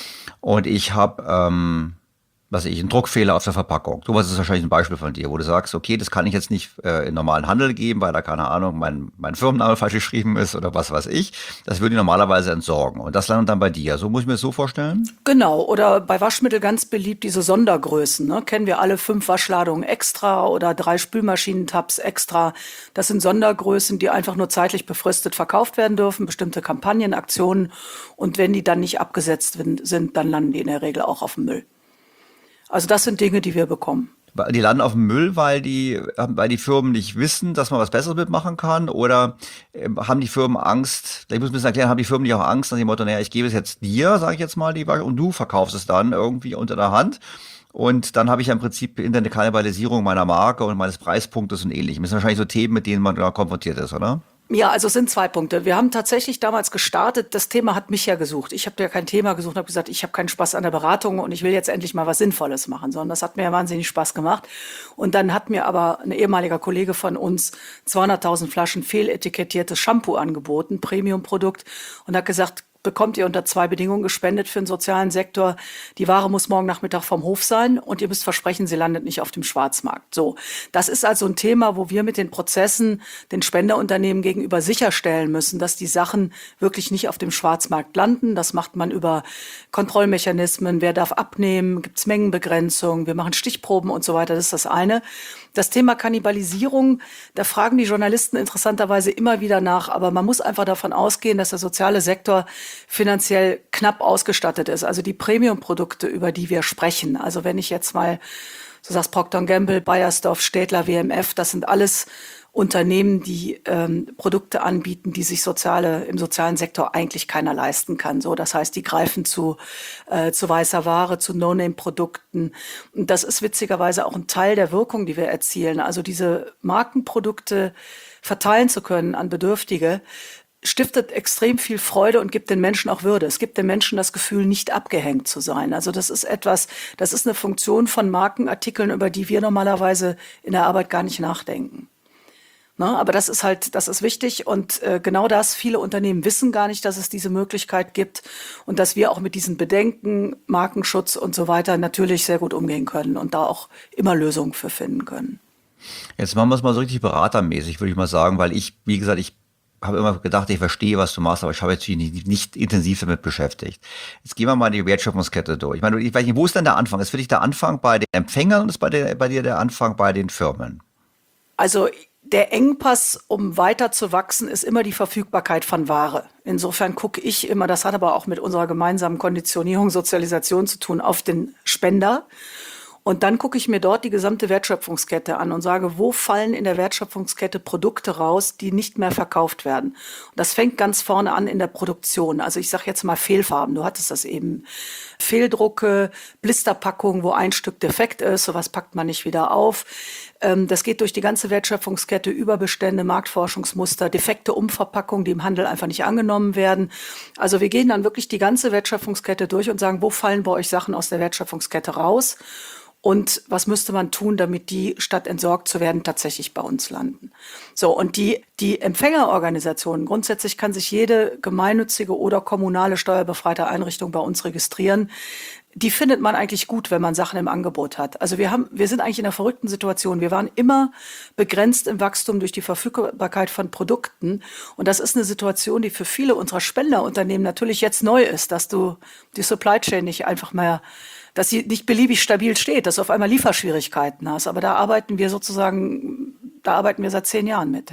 und ich habe, ähm, was weiß ich, einen Druckfehler auf der Verpackung. Du ist wahrscheinlich ein Beispiel von dir, wo du sagst, okay, das kann ich jetzt nicht äh, in normalen Handel geben, weil da, keine Ahnung, mein, mein Firmenname falsch geschrieben ist oder was weiß ich. Das würde ich normalerweise entsorgen. Und das landet dann bei dir. So muss ich mir das so vorstellen? Genau, oder bei Waschmittel ganz beliebt diese Sondergrößen. Ne? Kennen wir alle, fünf Waschladungen extra oder drei Spülmaschinentabs extra. Das sind Sondergrößen, die einfach nur zeitlich befristet verkauft werden dürfen, bestimmte Kampagnen, Aktionen. Und wenn die dann nicht abgesetzt sind, dann landen die in der Regel auch auf dem Müll. Also das sind Dinge, die wir bekommen. Die landen auf dem Müll, weil die, weil die Firmen nicht wissen, dass man was Besseres mitmachen kann? Oder äh, haben die Firmen Angst, ich muss ein bisschen erklären, haben die Firmen nicht auch Angst nach dem Motto, naja, ich gebe es jetzt dir, sage ich jetzt mal, die Wasch- und du verkaufst es dann irgendwie unter der Hand. Und dann habe ich ja im Prinzip eine Kannibalisierung meiner Marke und meines Preispunktes und ähnlichem. Das sind wahrscheinlich so Themen, mit denen man da konfrontiert ist, oder? Ja, also es sind zwei Punkte. Wir haben tatsächlich damals gestartet, das Thema hat mich ja gesucht. Ich habe ja kein Thema gesucht und habe gesagt, ich habe keinen Spaß an der Beratung und ich will jetzt endlich mal was Sinnvolles machen, sondern das hat mir ja wahnsinnig Spaß gemacht. Und dann hat mir aber ein ehemaliger Kollege von uns zweihunderttausend Flaschen fehletikettiertes Shampoo angeboten, Premium-Produkt, und hat gesagt, bekommt ihr unter zwei Bedingungen gespendet für den sozialen Sektor. Die Ware muss morgen Nachmittag vom Hof sein und ihr müsst versprechen, sie landet nicht auf dem Schwarzmarkt. So, das ist also ein Thema, wo wir mit den Prozessen den Spenderunternehmen gegenüber sicherstellen müssen, dass die Sachen wirklich nicht auf dem Schwarzmarkt landen. Das macht man über Kontrollmechanismen. Wer darf abnehmen? Gibt es Mengenbegrenzung? Wir machen Stichproben und so weiter. Das ist das eine. Das Thema Kannibalisierung, da fragen die Journalisten interessanterweise immer wieder nach, aber man muss einfach davon ausgehen, dass der soziale Sektor finanziell knapp ausgestattet ist. Also die Premium-Produkte, über die wir sprechen. Also wenn ich jetzt mal, so sagst Procter und Gamble, Beiersdorf, Städtler, W M F, das sind alles Unternehmen, die ähm, Produkte anbieten, die sich soziale, im sozialen Sektor eigentlich keiner leisten kann. So, das heißt, die greifen zu, äh, zu weißer Ware, zu No-Name-Produkten. Und das ist witzigerweise auch ein Teil der Wirkung, die wir erzielen. Also diese Markenprodukte verteilen zu können an Bedürftige, stiftet extrem viel Freude und gibt den Menschen auch Würde. Es gibt den Menschen das Gefühl, nicht abgehängt zu sein. Also das ist etwas, das ist eine Funktion von Markenartikeln, über die wir normalerweise in der Arbeit gar nicht nachdenken. Ne, aber das ist halt, das ist wichtig und äh, genau das, viele Unternehmen wissen gar nicht, dass es diese Möglichkeit gibt und dass wir auch mit diesen Bedenken, Markenschutz und so weiter natürlich sehr gut umgehen können und da auch immer Lösungen für finden können. Jetzt machen wir es mal so richtig beratermäßig, würde ich mal sagen, weil ich, wie gesagt, ich habe immer gedacht, ich verstehe, was du machst, aber ich habe jetzt nicht, nicht intensiv damit beschäftigt. Jetzt gehen wir mal die Wertschöpfungskette durch. Ich meine, ich weiß nicht, wo ist denn der Anfang? Ist für dich der Anfang bei den Empfängern und ist bei, der, bei dir der Anfang bei den Firmen? Also der Engpass, um weiter zu wachsen, ist immer die Verfügbarkeit von Ware. Insofern gucke ich immer, das hat aber auch mit unserer gemeinsamen Konditionierung, Sozialisation zu tun, auf den Spender. Und dann gucke ich mir dort die gesamte Wertschöpfungskette an und sage, wo fallen in der Wertschöpfungskette Produkte raus, die nicht mehr verkauft werden. Und das fängt ganz vorne an in der Produktion. Also ich sage jetzt mal Fehlfarben, du hattest das eben. Fehldrucke, Blisterpackungen, wo ein Stück defekt ist, sowas packt man nicht wieder auf. Das geht durch die ganze Wertschöpfungskette, Überbestände, Marktforschungsmuster, defekte Umverpackungen, die im Handel einfach nicht angenommen werden. Also wir gehen dann wirklich die ganze Wertschöpfungskette durch und sagen, wo fallen bei euch Sachen aus der Wertschöpfungskette raus? Und was müsste man tun, damit die, statt entsorgt zu werden, tatsächlich bei uns landen? So, und die, die Empfängerorganisationen, grundsätzlich kann sich jede gemeinnützige oder kommunale steuerbefreite Einrichtung bei uns registrieren. Die findet man eigentlich gut, wenn man Sachen im Angebot hat. Also wir haben, wir sind eigentlich in einer verrückten Situation. Wir waren immer begrenzt im Wachstum durch die Verfügbarkeit von Produkten. Und das ist eine Situation, die für viele unserer Spenderunternehmen natürlich jetzt neu ist, dass du die Supply Chain nicht einfach mehr, dass sie nicht beliebig stabil steht, dass du auf einmal Lieferschwierigkeiten hast. Aber da arbeiten wir sozusagen, da arbeiten wir seit zehn Jahren mit, ja.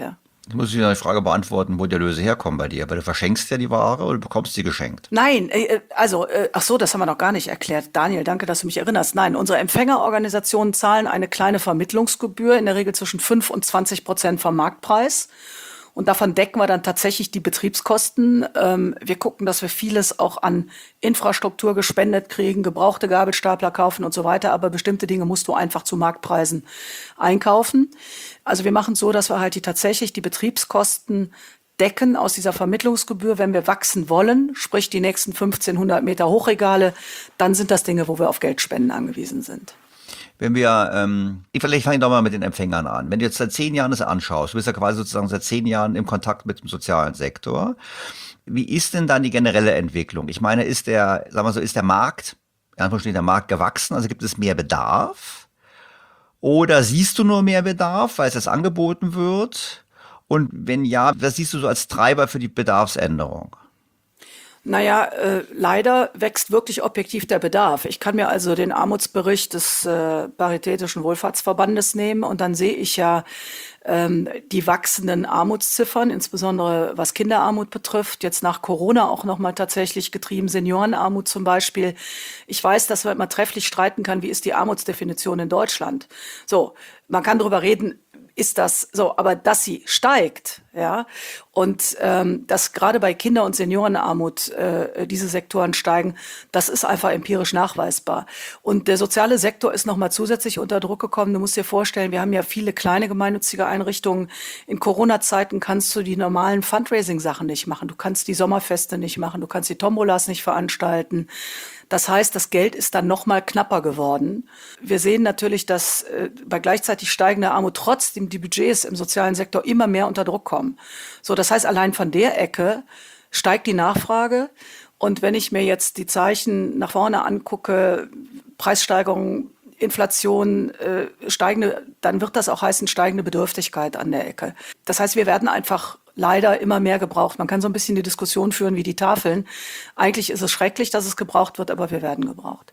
Jetzt muss ich noch die Frage beantworten, wo die Erlöse herkommen bei dir. Weil du verschenkst ja die Ware oder du bekommst sie geschenkt? Nein, äh, also, äh, ach so, das haben wir noch gar nicht erklärt. Daniel, danke, dass du mich erinnerst. Nein, unsere Empfängerorganisationen zahlen eine kleine Vermittlungsgebühr, in der Regel zwischen fünf und zwanzig Prozent vom Marktpreis. Und davon decken wir dann tatsächlich die Betriebskosten. Ähm, wir gucken, dass wir vieles auch an Infrastruktur gespendet kriegen, gebrauchte Gabelstapler kaufen und so weiter. Aber bestimmte Dinge musst du einfach zu Marktpreisen einkaufen. Also wir machen so, dass wir halt die tatsächlich die Betriebskosten decken aus dieser Vermittlungsgebühr. Wenn wir wachsen wollen, sprich die nächsten fünfzehnhundert Meter Hochregale, dann sind das Dinge, wo wir auf Geldspenden angewiesen sind. Wenn wir, ähm, ich vielleicht fange ich doch mal mit den Empfängern an. Wenn du jetzt seit zehn Jahren das anschaust, du bist ja quasi sozusagen seit zehn Jahren im Kontakt mit dem sozialen Sektor. Wie ist denn dann die generelle Entwicklung? Ich meine, ist der, sagen wir so, ist der Markt, in Anführungsstrichen der Markt gewachsen? Also gibt es mehr Bedarf? Oder siehst du nur mehr Bedarf, weil es jetzt angeboten wird? Und wenn ja, was siehst du so als Treiber für die Bedarfsänderung? Naja, äh, leider wächst wirklich objektiv der Bedarf. Ich kann mir also den Armutsbericht des äh, Paritätischen Wohlfahrtsverbandes nehmen und dann sehe ich ja ähm, die wachsenden Armutsziffern, insbesondere was Kinderarmut betrifft. Jetzt nach Corona auch nochmal tatsächlich getrieben, Seniorenarmut zum Beispiel. Ich weiß, dass man immer trefflich streiten kann, wie ist die Armutsdefinition in Deutschland. So, man kann darüber reden, ist das so, aber dass sie steigt, ja, und ähm, dass gerade bei Kinder- und Seniorenarmut äh, diese Sektoren steigen, das ist einfach empirisch nachweisbar. Und der soziale Sektor ist nochmal zusätzlich unter Druck gekommen. Du musst dir vorstellen, wir haben ja viele kleine gemeinnützige Einrichtungen. In Corona-Zeiten kannst du die normalen Fundraising-Sachen nicht machen. Du kannst die Sommerfeste nicht machen, du kannst die Tombolas nicht veranstalten. Das heißt, das Geld ist dann noch mal knapper geworden. Wir sehen natürlich, dass äh, bei gleichzeitig steigender Armut trotzdem die Budgets im sozialen Sektor immer mehr unter Druck kommen. So, das heißt, allein von der Ecke steigt die Nachfrage. Und wenn ich mir jetzt die Zeichen nach vorne angucke, Preissteigerungen, Inflation, äh, steigende, dann wird das auch heißen steigende Bedürftigkeit an der Ecke. Das heißt, wir werden einfach leider immer mehr gebraucht. Man kann so ein bisschen die Diskussion führen wie die Tafeln. Eigentlich ist es schrecklich, dass es gebraucht wird, aber wir werden gebraucht.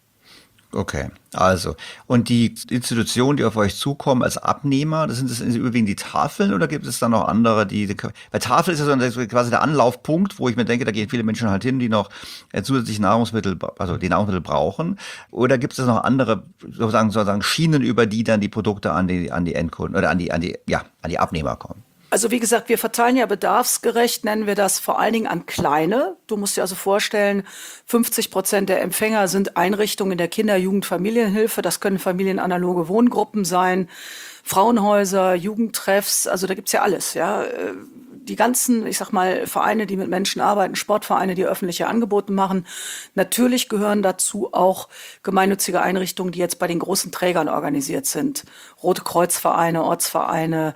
Okay, also. Und die Institutionen, die auf euch zukommen als Abnehmer, das sind das überwiegend die Tafeln oder gibt es dann noch andere, die, die bei Tafel ist ja so quasi der Anlaufpunkt, wo ich mir denke, da gehen viele Menschen halt hin, die noch zusätzlich Nahrungsmittel, also die Nahrungsmittel brauchen. Oder gibt es noch andere, sozusagen, sozusagen Schienen, über die dann die Produkte an die, an die Endkunden oder an die, an die, ja, an die Abnehmer kommen? Also wie gesagt, wir verteilen ja bedarfsgerecht, nennen wir das vor allen Dingen an kleine. Du musst dir also vorstellen, fünfzig Prozent der Empfänger sind Einrichtungen in der Kinder-, Jugend-, Familienhilfe. Das können familienanaloge Wohngruppen sein, Frauenhäuser, Jugendtreffs, also da gibt's ja alles, ja. Die ganzen, ich sag mal, Vereine, die mit Menschen arbeiten, Sportvereine, die öffentliche Angebote machen. Natürlich gehören dazu auch gemeinnützige Einrichtungen, die jetzt bei den großen Trägern organisiert sind. Rote Kreuzvereine, Ortsvereine,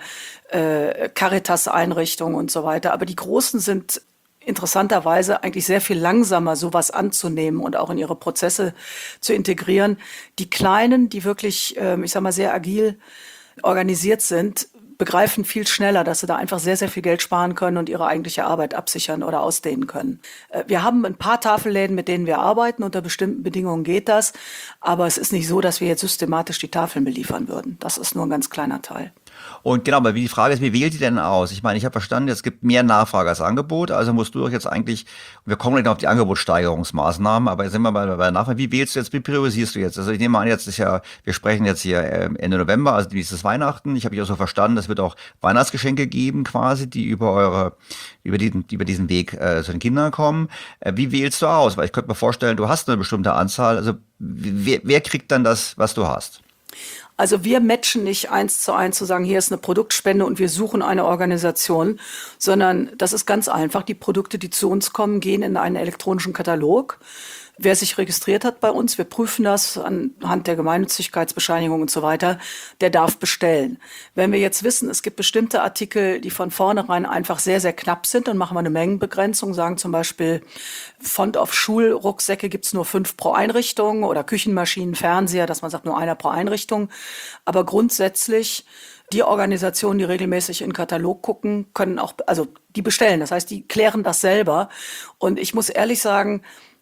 äh, Caritas-Einrichtungen und so weiter. Aber die Großen sind interessanterweise eigentlich sehr viel langsamer, sowas anzunehmen und auch in ihre Prozesse zu integrieren. Die Kleinen, die wirklich, äh, ich sag mal, sehr agil organisiert sind, begreifen viel schneller, dass sie da einfach sehr, sehr viel Geld sparen können und ihre eigentliche Arbeit absichern oder ausdehnen können. Wir haben ein paar Tafelläden, mit denen wir arbeiten. Unter bestimmten Bedingungen geht das. Aber es ist nicht so, dass wir jetzt systematisch die Tafeln beliefern würden. Das ist nur ein ganz kleiner Teil. Und genau, aber wie die Frage ist, wie wählt ihr denn aus? Ich meine, ich habe verstanden, es gibt mehr Nachfrage als Angebot, also musst du doch jetzt eigentlich, wir kommen gleich noch auf die Angebotssteigerungsmaßnahmen, aber jetzt sind wir bei, bei der Nachfrage, wie wählst du jetzt, wie priorisierst du jetzt? Also ich nehme an, jetzt ist ja, wir sprechen jetzt hier Ende November, also dieses Weihnachten, ich habe ja so verstanden, es wird auch Weihnachtsgeschenke geben quasi, die über eure, über diesen, über diesen Weg äh, zu den Kindern kommen. Äh, wie wählst du aus? Weil ich könnte mir vorstellen, du hast eine bestimmte Anzahl, also wer, wer kriegt dann das, was du hast? Also wir matchen nicht eins zu eins zu sagen, hier ist eine Produktspende und wir suchen eine Organisation, sondern das ist ganz einfach. Die Produkte, die zu uns kommen, gehen in einen elektronischen Katalog. Wer sich registriert hat bei uns, wir prüfen das anhand der Gemeinnützigkeitsbescheinigung und so weiter, der darf bestellen. Wenn wir jetzt wissen, es gibt bestimmte Artikel, die von vornherein einfach sehr, sehr knapp sind, dann machen wir eine Mengenbegrenzung, sagen zum Beispiel, Font auf Schulrucksäcke gibt's nur fünf pro Einrichtung oder Küchenmaschinen, Fernseher, dass man sagt, nur einer pro Einrichtung. Aber grundsätzlich die Organisationen, die regelmäßig in den Katalog gucken, können auch, also die bestellen. Das heißt, die klären das selber. Und ich muss ehrlich sagen,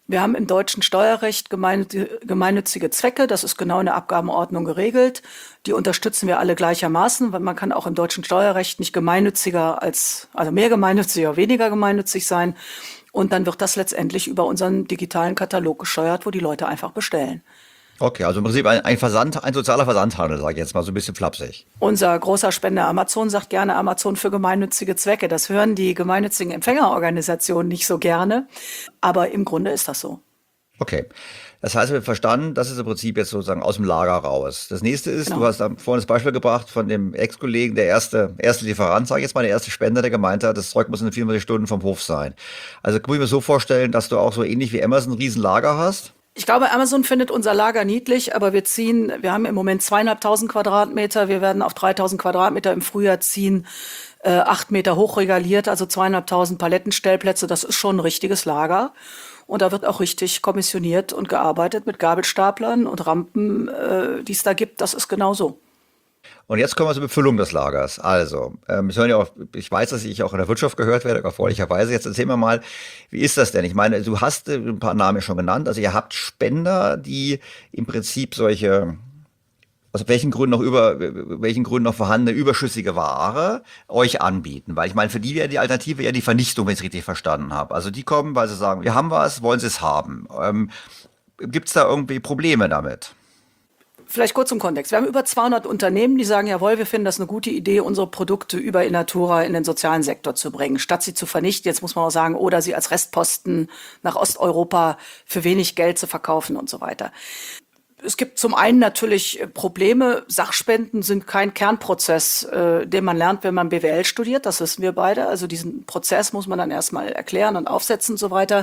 Wir haben im deutschen Steuerrecht gemeinnützige Zwecke, das ist genau in der Abgabenordnung geregelt. Die unterstützen wir alle gleichermaßen, weil man kann auch im deutschen Steuerrecht nicht gemeinnütziger als, also mehr gemeinnütziger, weniger gemeinnützig sein. Und dann wird das letztendlich über unseren digitalen Katalog gesteuert, wo die Leute einfach bestellen. Okay, also im Prinzip ein, ein Versand, ein sozialer Versandhandel, sage ich jetzt mal so ein bisschen flapsig. Unser großer Spender Amazon sagt gerne Amazon für gemeinnützige Zwecke. Das hören die gemeinnützigen Empfängerorganisationen nicht so gerne. Aber im Grunde ist das so. Okay. Das heißt, wir haben verstanden, das ist im Prinzip jetzt sozusagen aus dem Lager raus. Das nächste ist, Genau. Du hast da vorhin das Beispiel gebracht von dem Ex-Kollegen, der erste, erste Lieferant, sage ich jetzt mal, der erste Spender, der gemeint hat, das Zeug muss in vierundzwanzig Stunden vom Hof sein. Also muss ich mir so vorstellen, dass du auch so ähnlich wie Amazon ein Riesenlager hast? Ich glaube, Amazon findet unser Lager niedlich, aber wir ziehen, wir haben im Moment zweieinhalbtausend Quadratmeter, wir werden auf dreitausend Quadratmeter im Frühjahr ziehen, äh, acht Meter hoch regaliert, also zweieinhalbtausend Palettenstellplätze, das ist schon ein richtiges Lager. Und da wird auch richtig kommissioniert und gearbeitet mit Gabelstaplern und Rampen, äh, die es da gibt, das ist genau so. Und jetzt kommen wir zur Befüllung des Lagers. Also, ähm, ich, höre ja auch, ich weiß, dass ich auch in der Wirtschaft gehört werde, erfreulicherweise. Jetzt erzähl mir mal, wie ist das denn? Ich meine, du hast äh, ein paar Namen schon genannt. Also ihr habt Spender, die im Prinzip solche, aus welchen Gründen noch über, welchen Gründen noch vorhandene überschüssige Ware euch anbieten. Weil ich meine, für die wäre die Alternative ja die Vernichtung, wenn ich es richtig verstanden habe. Also die kommen, weil sie sagen, wir haben was, wollen sie es haben. Ähm, Gibt es da irgendwie Probleme damit? Vielleicht kurz zum Kontext. Wir haben über zweihundert Unternehmen, die sagen, jawohl, wir finden das eine gute Idee, unsere Produkte über Innatura in den sozialen Sektor zu bringen, statt sie zu vernichten. Jetzt muss man auch sagen, oder sie als Restposten nach Osteuropa für wenig Geld zu verkaufen und so weiter. Es gibt zum einen natürlich Probleme. Sachspenden sind kein Kernprozess, äh, den man lernt, wenn man B W L studiert. Das wissen wir beide. Also diesen Prozess muss man dann erstmal erklären und aufsetzen und so weiter.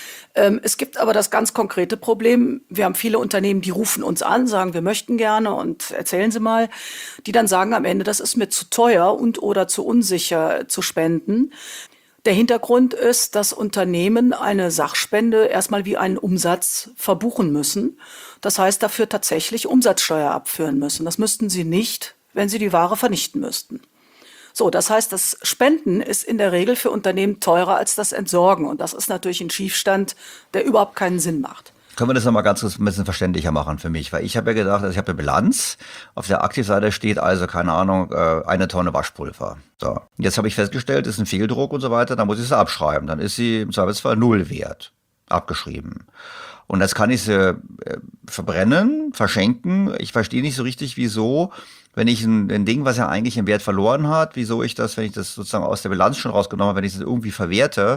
Es gibt aber das ganz konkrete Problem. Wir haben viele Unternehmen, die rufen uns an, sagen, wir möchten gerne und erzählen Sie mal, die dann sagen am Ende, das ist mir zu teuer und oder zu unsicher zu spenden. Der Hintergrund ist, dass Unternehmen eine Sachspende erstmal wie einen Umsatz verbuchen müssen. Das heißt, dafür tatsächlich Umsatzsteuer abführen müssen. Das müssten sie nicht, wenn sie die Ware vernichten müssten. So, das heißt, das Spenden ist in der Regel für Unternehmen teurer als das Entsorgen. Und das ist natürlich ein Schiefstand, der überhaupt keinen Sinn macht. Können wir das nochmal ganz kurz ein bisschen verständlicher machen für mich? Weil ich habe ja gedacht, also ich habe eine Bilanz. Auf der Aktivseite steht also, keine Ahnung, eine Tonne Waschpulver. So. Jetzt habe ich festgestellt, ist ein Fehldruck und so weiter, dann muss ich sie abschreiben. Dann ist sie im Zweifelsfall null wert. Abgeschrieben. Und jetzt kann ich sie äh, verbrennen, verschenken. Ich verstehe nicht so richtig, wieso, wenn ich ein, ein Ding, was ja eigentlich im Wert verloren hat, wieso ich das, wenn ich das sozusagen aus der Bilanz schon rausgenommen habe, wenn ich es irgendwie verwerte,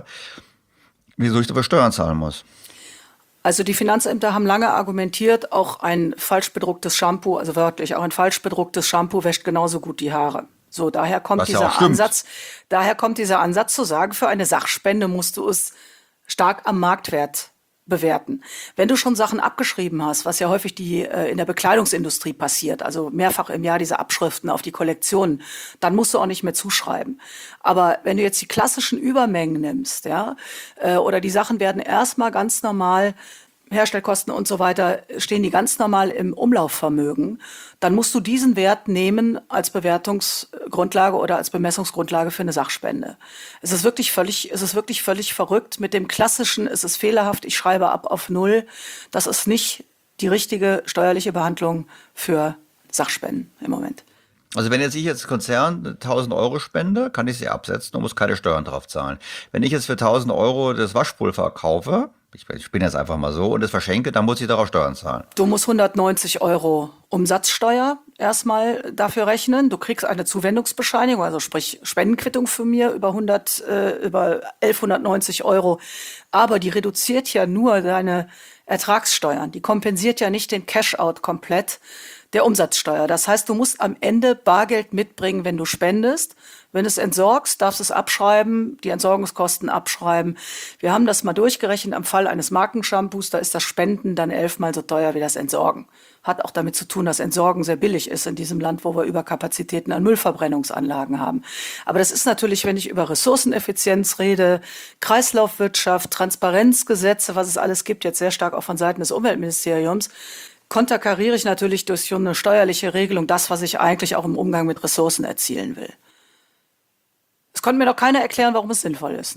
wieso ich dafür Steuern zahlen muss. Also die Finanzämter haben lange argumentiert, auch ein falsch bedrucktes Shampoo, also wörtlich, auch ein falsch bedrucktes Shampoo wäscht genauso gut die Haare. So, daher kommt was ja dieser auch stimmt. Ansatz, daher kommt dieser Ansatz zu sagen, für eine Sachspende musst du es stark am Marktwert bewerten. Wenn du schon Sachen abgeschrieben hast, was ja häufig die äh, in der Bekleidungsindustrie passiert, also mehrfach im Jahr diese Abschriften auf die Kollektionen, dann musst du auch nicht mehr zuschreiben. Aber wenn du jetzt die klassischen Übermengen nimmst, ja, äh, oder die Sachen werden erstmal ganz normal, Herstellkosten und so weiter, stehen die ganz normal im Umlaufvermögen, dann musst du diesen Wert nehmen als Bewertungsgrundlage oder als Bemessungsgrundlage für eine Sachspende. Es ist wirklich völlig, es ist wirklich völlig verrückt. Mit dem klassischen ist es fehlerhaft, ich schreibe ab auf Null. Das ist nicht die richtige steuerliche Behandlung für Sachspenden im Moment. Also wenn jetzt ich jetzt Konzern tausend Euro spende, kann ich sie absetzen und muss keine Steuern drauf zahlen. Wenn ich jetzt für tausend Euro das Waschpulver kaufe, ich bin jetzt einfach mal so, und es verschenke, dann muss ich darauf Steuern zahlen. Du musst hundertneunzig Euro Umsatzsteuer erstmal dafür rechnen. Du kriegst eine Zuwendungsbescheinigung, also sprich Spendenquittung für mir über hundert, äh, über elfhundertneunzig Euro. Aber die reduziert ja nur deine Ertragssteuern. Die kompensiert ja nicht den Cash-out komplett der Umsatzsteuer. Das heißt, du musst am Ende Bargeld mitbringen, wenn du spendest. Wenn du es entsorgst, darfst du es abschreiben, die Entsorgungskosten abschreiben. Wir haben das mal durchgerechnet am Fall eines Markenshampoos, da ist das Spenden dann elfmal so teuer wie das Entsorgen. Hat auch damit zu tun, dass Entsorgen sehr billig ist in diesem Land, wo wir Überkapazitäten an Müllverbrennungsanlagen haben. Aber das ist natürlich, wenn ich über Ressourceneffizienz rede, Kreislaufwirtschaft, Transparenzgesetze, was es alles gibt, jetzt sehr stark auch von Seiten des Umweltministeriums, konterkariere ich natürlich durch so eine steuerliche Regelung das, was ich eigentlich auch im Umgang mit Ressourcen erzielen will. Es konnte mir doch keiner erklären, warum es sinnvoll ist, ne?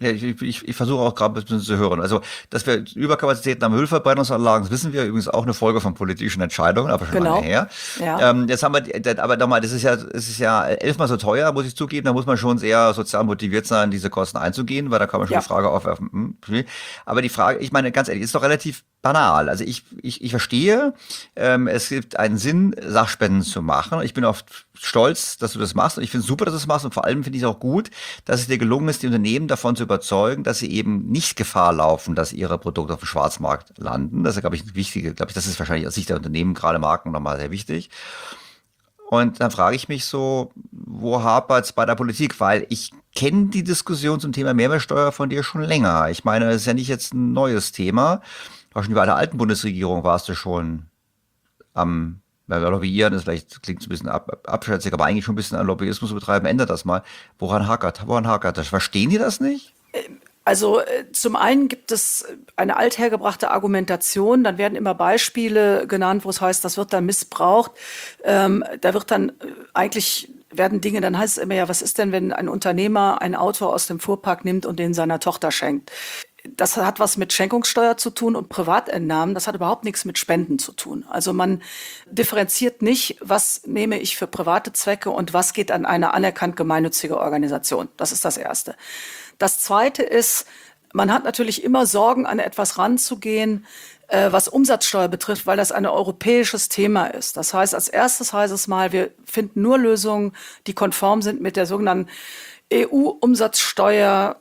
Ja, ich, ich, ich versuche auch gerade ein bisschen zu hören. Also, dass wir Überkapazitäten am Müllverbrennungsanlagen, das wissen wir übrigens auch eine Folge von politischen Entscheidungen, aber schon Genau. lange her. Ja. Ähm, jetzt haben wir, aber nochmal, das ist ja, es ist ja elfmal so teuer, muss ich zugeben. Da muss man schon sehr sozial motiviert sein, diese Kosten einzugehen, weil da kann man schon Ja. die Frage aufwerfen. Hm, aber die Frage, ich meine, ganz ehrlich, ist doch relativ banal. Also ich, ich, ich verstehe, ähm, es gibt einen Sinn, Sachspenden zu machen. Ich bin oft stolz, dass du das machst und ich finde es super, dass du das machst und vor allem finde ich es auch gut, dass es dir gelungen ist, die Unternehmen davon zu überzeugen, dass sie eben nicht Gefahr laufen, dass ihre Produkte auf dem Schwarzmarkt landen. Das ist, glaube ich, ein wichtige, glaube ich, das ist wahrscheinlich aus Sicht der Unternehmen, gerade Marken, nochmal sehr wichtig. Und dann frage ich mich so, wo hapert es bei der Politik? Weil ich kenne die Diskussion zum Thema Mehrwertsteuer von dir schon länger. Ich meine, das ist ja nicht jetzt ein neues Thema. Auch schon bei der alten Bundesregierung warst du schon am Lobbyieren, das vielleicht klingt ein bisschen ab, abschätzig, aber eigentlich schon ein bisschen an Lobbyismus zu betreiben. Ändert das mal. Woran hakert? Woran hakert das? Verstehen die das nicht? Also äh, zum einen gibt es eine althergebrachte Argumentation, dann werden immer Beispiele genannt, wo es heißt, das wird dann missbraucht. Ähm, da wird dann äh, eigentlich werden Dinge, dann heißt es immer ja, was ist denn, wenn ein Unternehmer ein Auto aus dem Fuhrpark nimmt und den seiner Tochter schenkt? Das hat was mit Schenkungssteuer zu tun und Privatentnahmen. Das hat überhaupt nichts mit Spenden zu tun. Also man differenziert nicht, was nehme ich für private Zwecke und was geht an eine anerkannt gemeinnützige Organisation. Das ist das Erste. Das Zweite ist, man hat natürlich immer Sorgen, an etwas ranzugehen, äh, was Umsatzsteuer betrifft, weil das ein europäisches Thema ist. Das heißt, als erstes heißt es mal, wir finden nur Lösungen, die konform sind mit der sogenannten E U-Umsatzsteuer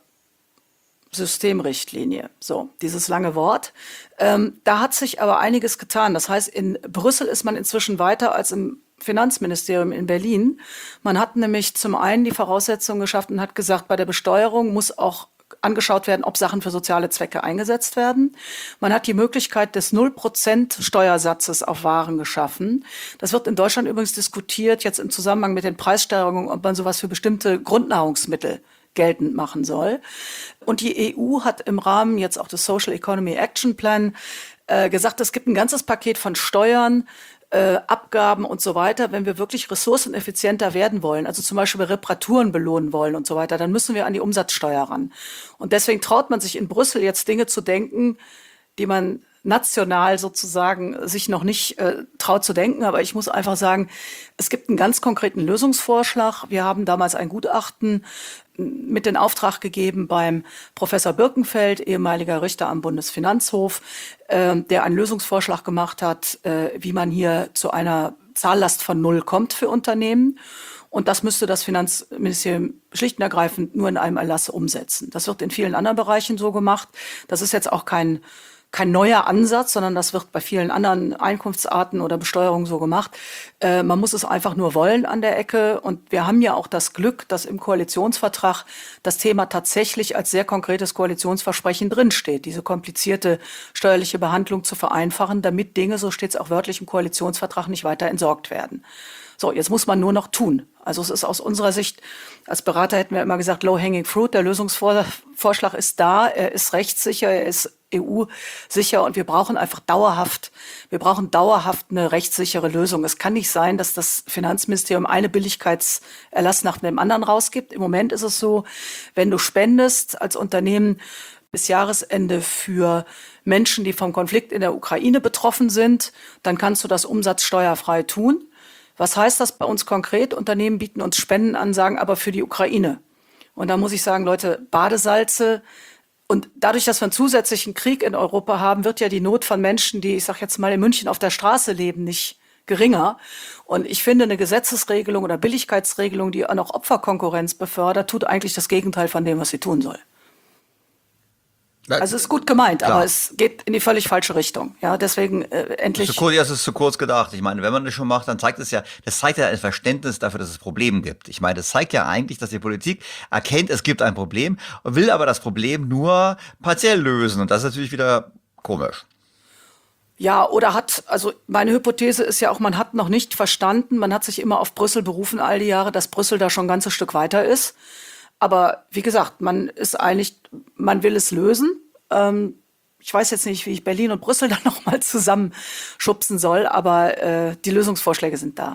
Systemrichtlinie, so dieses lange Wort. Ähm, da hat sich aber einiges getan. Das heißt, in Brüssel ist man inzwischen weiter als im Finanzministerium in Berlin. Man hat nämlich zum einen die Voraussetzungen geschaffen und hat gesagt, bei der Besteuerung muss auch angeschaut werden, ob Sachen für soziale Zwecke eingesetzt werden. Man hat die Möglichkeit des null Prozent Steuersatzes auf Waren geschaffen. Das wird in Deutschland übrigens diskutiert, jetzt im Zusammenhang mit den Preissteigerungen, ob man sowas für bestimmte Grundnahrungsmittel geltend machen soll. Und die E U hat im Rahmen jetzt auch des Social Economy Action Plan äh, gesagt, es gibt ein ganzes Paket von Steuern, äh, Abgaben und so weiter. Wenn wir wirklich ressourceneffizienter werden wollen, also zum Beispiel Reparaturen belohnen wollen und so weiter, dann müssen wir an die Umsatzsteuer ran. Und deswegen traut man sich in Brüssel jetzt Dinge zu denken, die man national sozusagen sich noch nicht äh, traut zu denken. Aber ich muss einfach sagen, es gibt einen ganz konkreten Lösungsvorschlag. Wir haben damals ein Gutachten mit in Auftrag gegeben beim Professor Birkenfeld, ehemaliger Richter am Bundesfinanzhof, äh, der einen Lösungsvorschlag gemacht hat, äh, wie man hier zu einer Zahllast von null kommt für Unternehmen. Und das müsste das Finanzministerium schlicht und ergreifend nur in einem Erlass umsetzen. Das wird in vielen anderen Bereichen so gemacht. Das ist jetzt auch kein kein neuer Ansatz, sondern das wird bei vielen anderen Einkunftsarten oder Besteuerungen so gemacht. Äh, man muss es einfach nur wollen an der Ecke. Und wir haben ja auch das Glück, dass im Koalitionsvertrag das Thema tatsächlich als sehr konkretes Koalitionsversprechen drinsteht, diese komplizierte steuerliche Behandlung zu vereinfachen, damit Dinge, so steht es auch wörtlich im Koalitionsvertrag, nicht weiter entsorgt werden. So, jetzt muss man nur noch tun. Also es ist aus unserer Sicht, als Berater hätten wir immer gesagt, low-hanging fruit, der Lösungsvorschlag ist da, er ist rechtssicher, er ist E U-sicher und wir brauchen einfach dauerhaft, wir brauchen dauerhaft eine rechtssichere Lösung. Es kann nicht sein, dass das Finanzministerium eine Billigkeitserlass nach dem anderen rausgibt. Im Moment ist es so, wenn du spendest als Unternehmen bis Jahresende für Menschen, die vom Konflikt in der Ukraine betroffen sind, dann kannst du das umsatzsteuerfrei tun. Was heißt das bei uns konkret? Unternehmen bieten uns Spenden an, sagen aber für die Ukraine. Und da muss ich sagen, Leute, Badesalze. Und dadurch, dass wir einen zusätzlichen Krieg in Europa haben, wird ja die Not von Menschen, die, ich sag jetzt mal, in München auf der Straße leben, nicht geringer. Und ich finde, eine Gesetzesregelung oder Billigkeitsregelung, die auch noch Opferkonkurrenz befördert, tut eigentlich das Gegenteil von dem, was sie tun soll. Also es ist gut gemeint, Klar. aber es geht in die völlig falsche Richtung. Ja, deswegen äh, endlich. Das ist, zu kurz, das ist zu kurz gedacht. Ich meine, wenn man das schon macht, dann zeigt es ja, das zeigt ja ein Verständnis dafür, dass es Probleme gibt. Ich meine, das zeigt ja eigentlich, dass die Politik erkennt, es gibt ein Problem und will aber das Problem nur partiell lösen. Und das ist natürlich wieder komisch. Ja, oder hat, also meine Hypothese ist ja auch, man hat noch nicht verstanden, man hat sich immer auf Brüssel berufen all die Jahre, dass Brüssel da schon ein ganzes Stück weiter ist. Aber wie gesagt, man ist einig, man will es lösen. Ähm, ich weiß jetzt nicht, wie ich Berlin und Brüssel dann noch mal zusammenschubsen soll, aber äh, die Lösungsvorschläge sind da.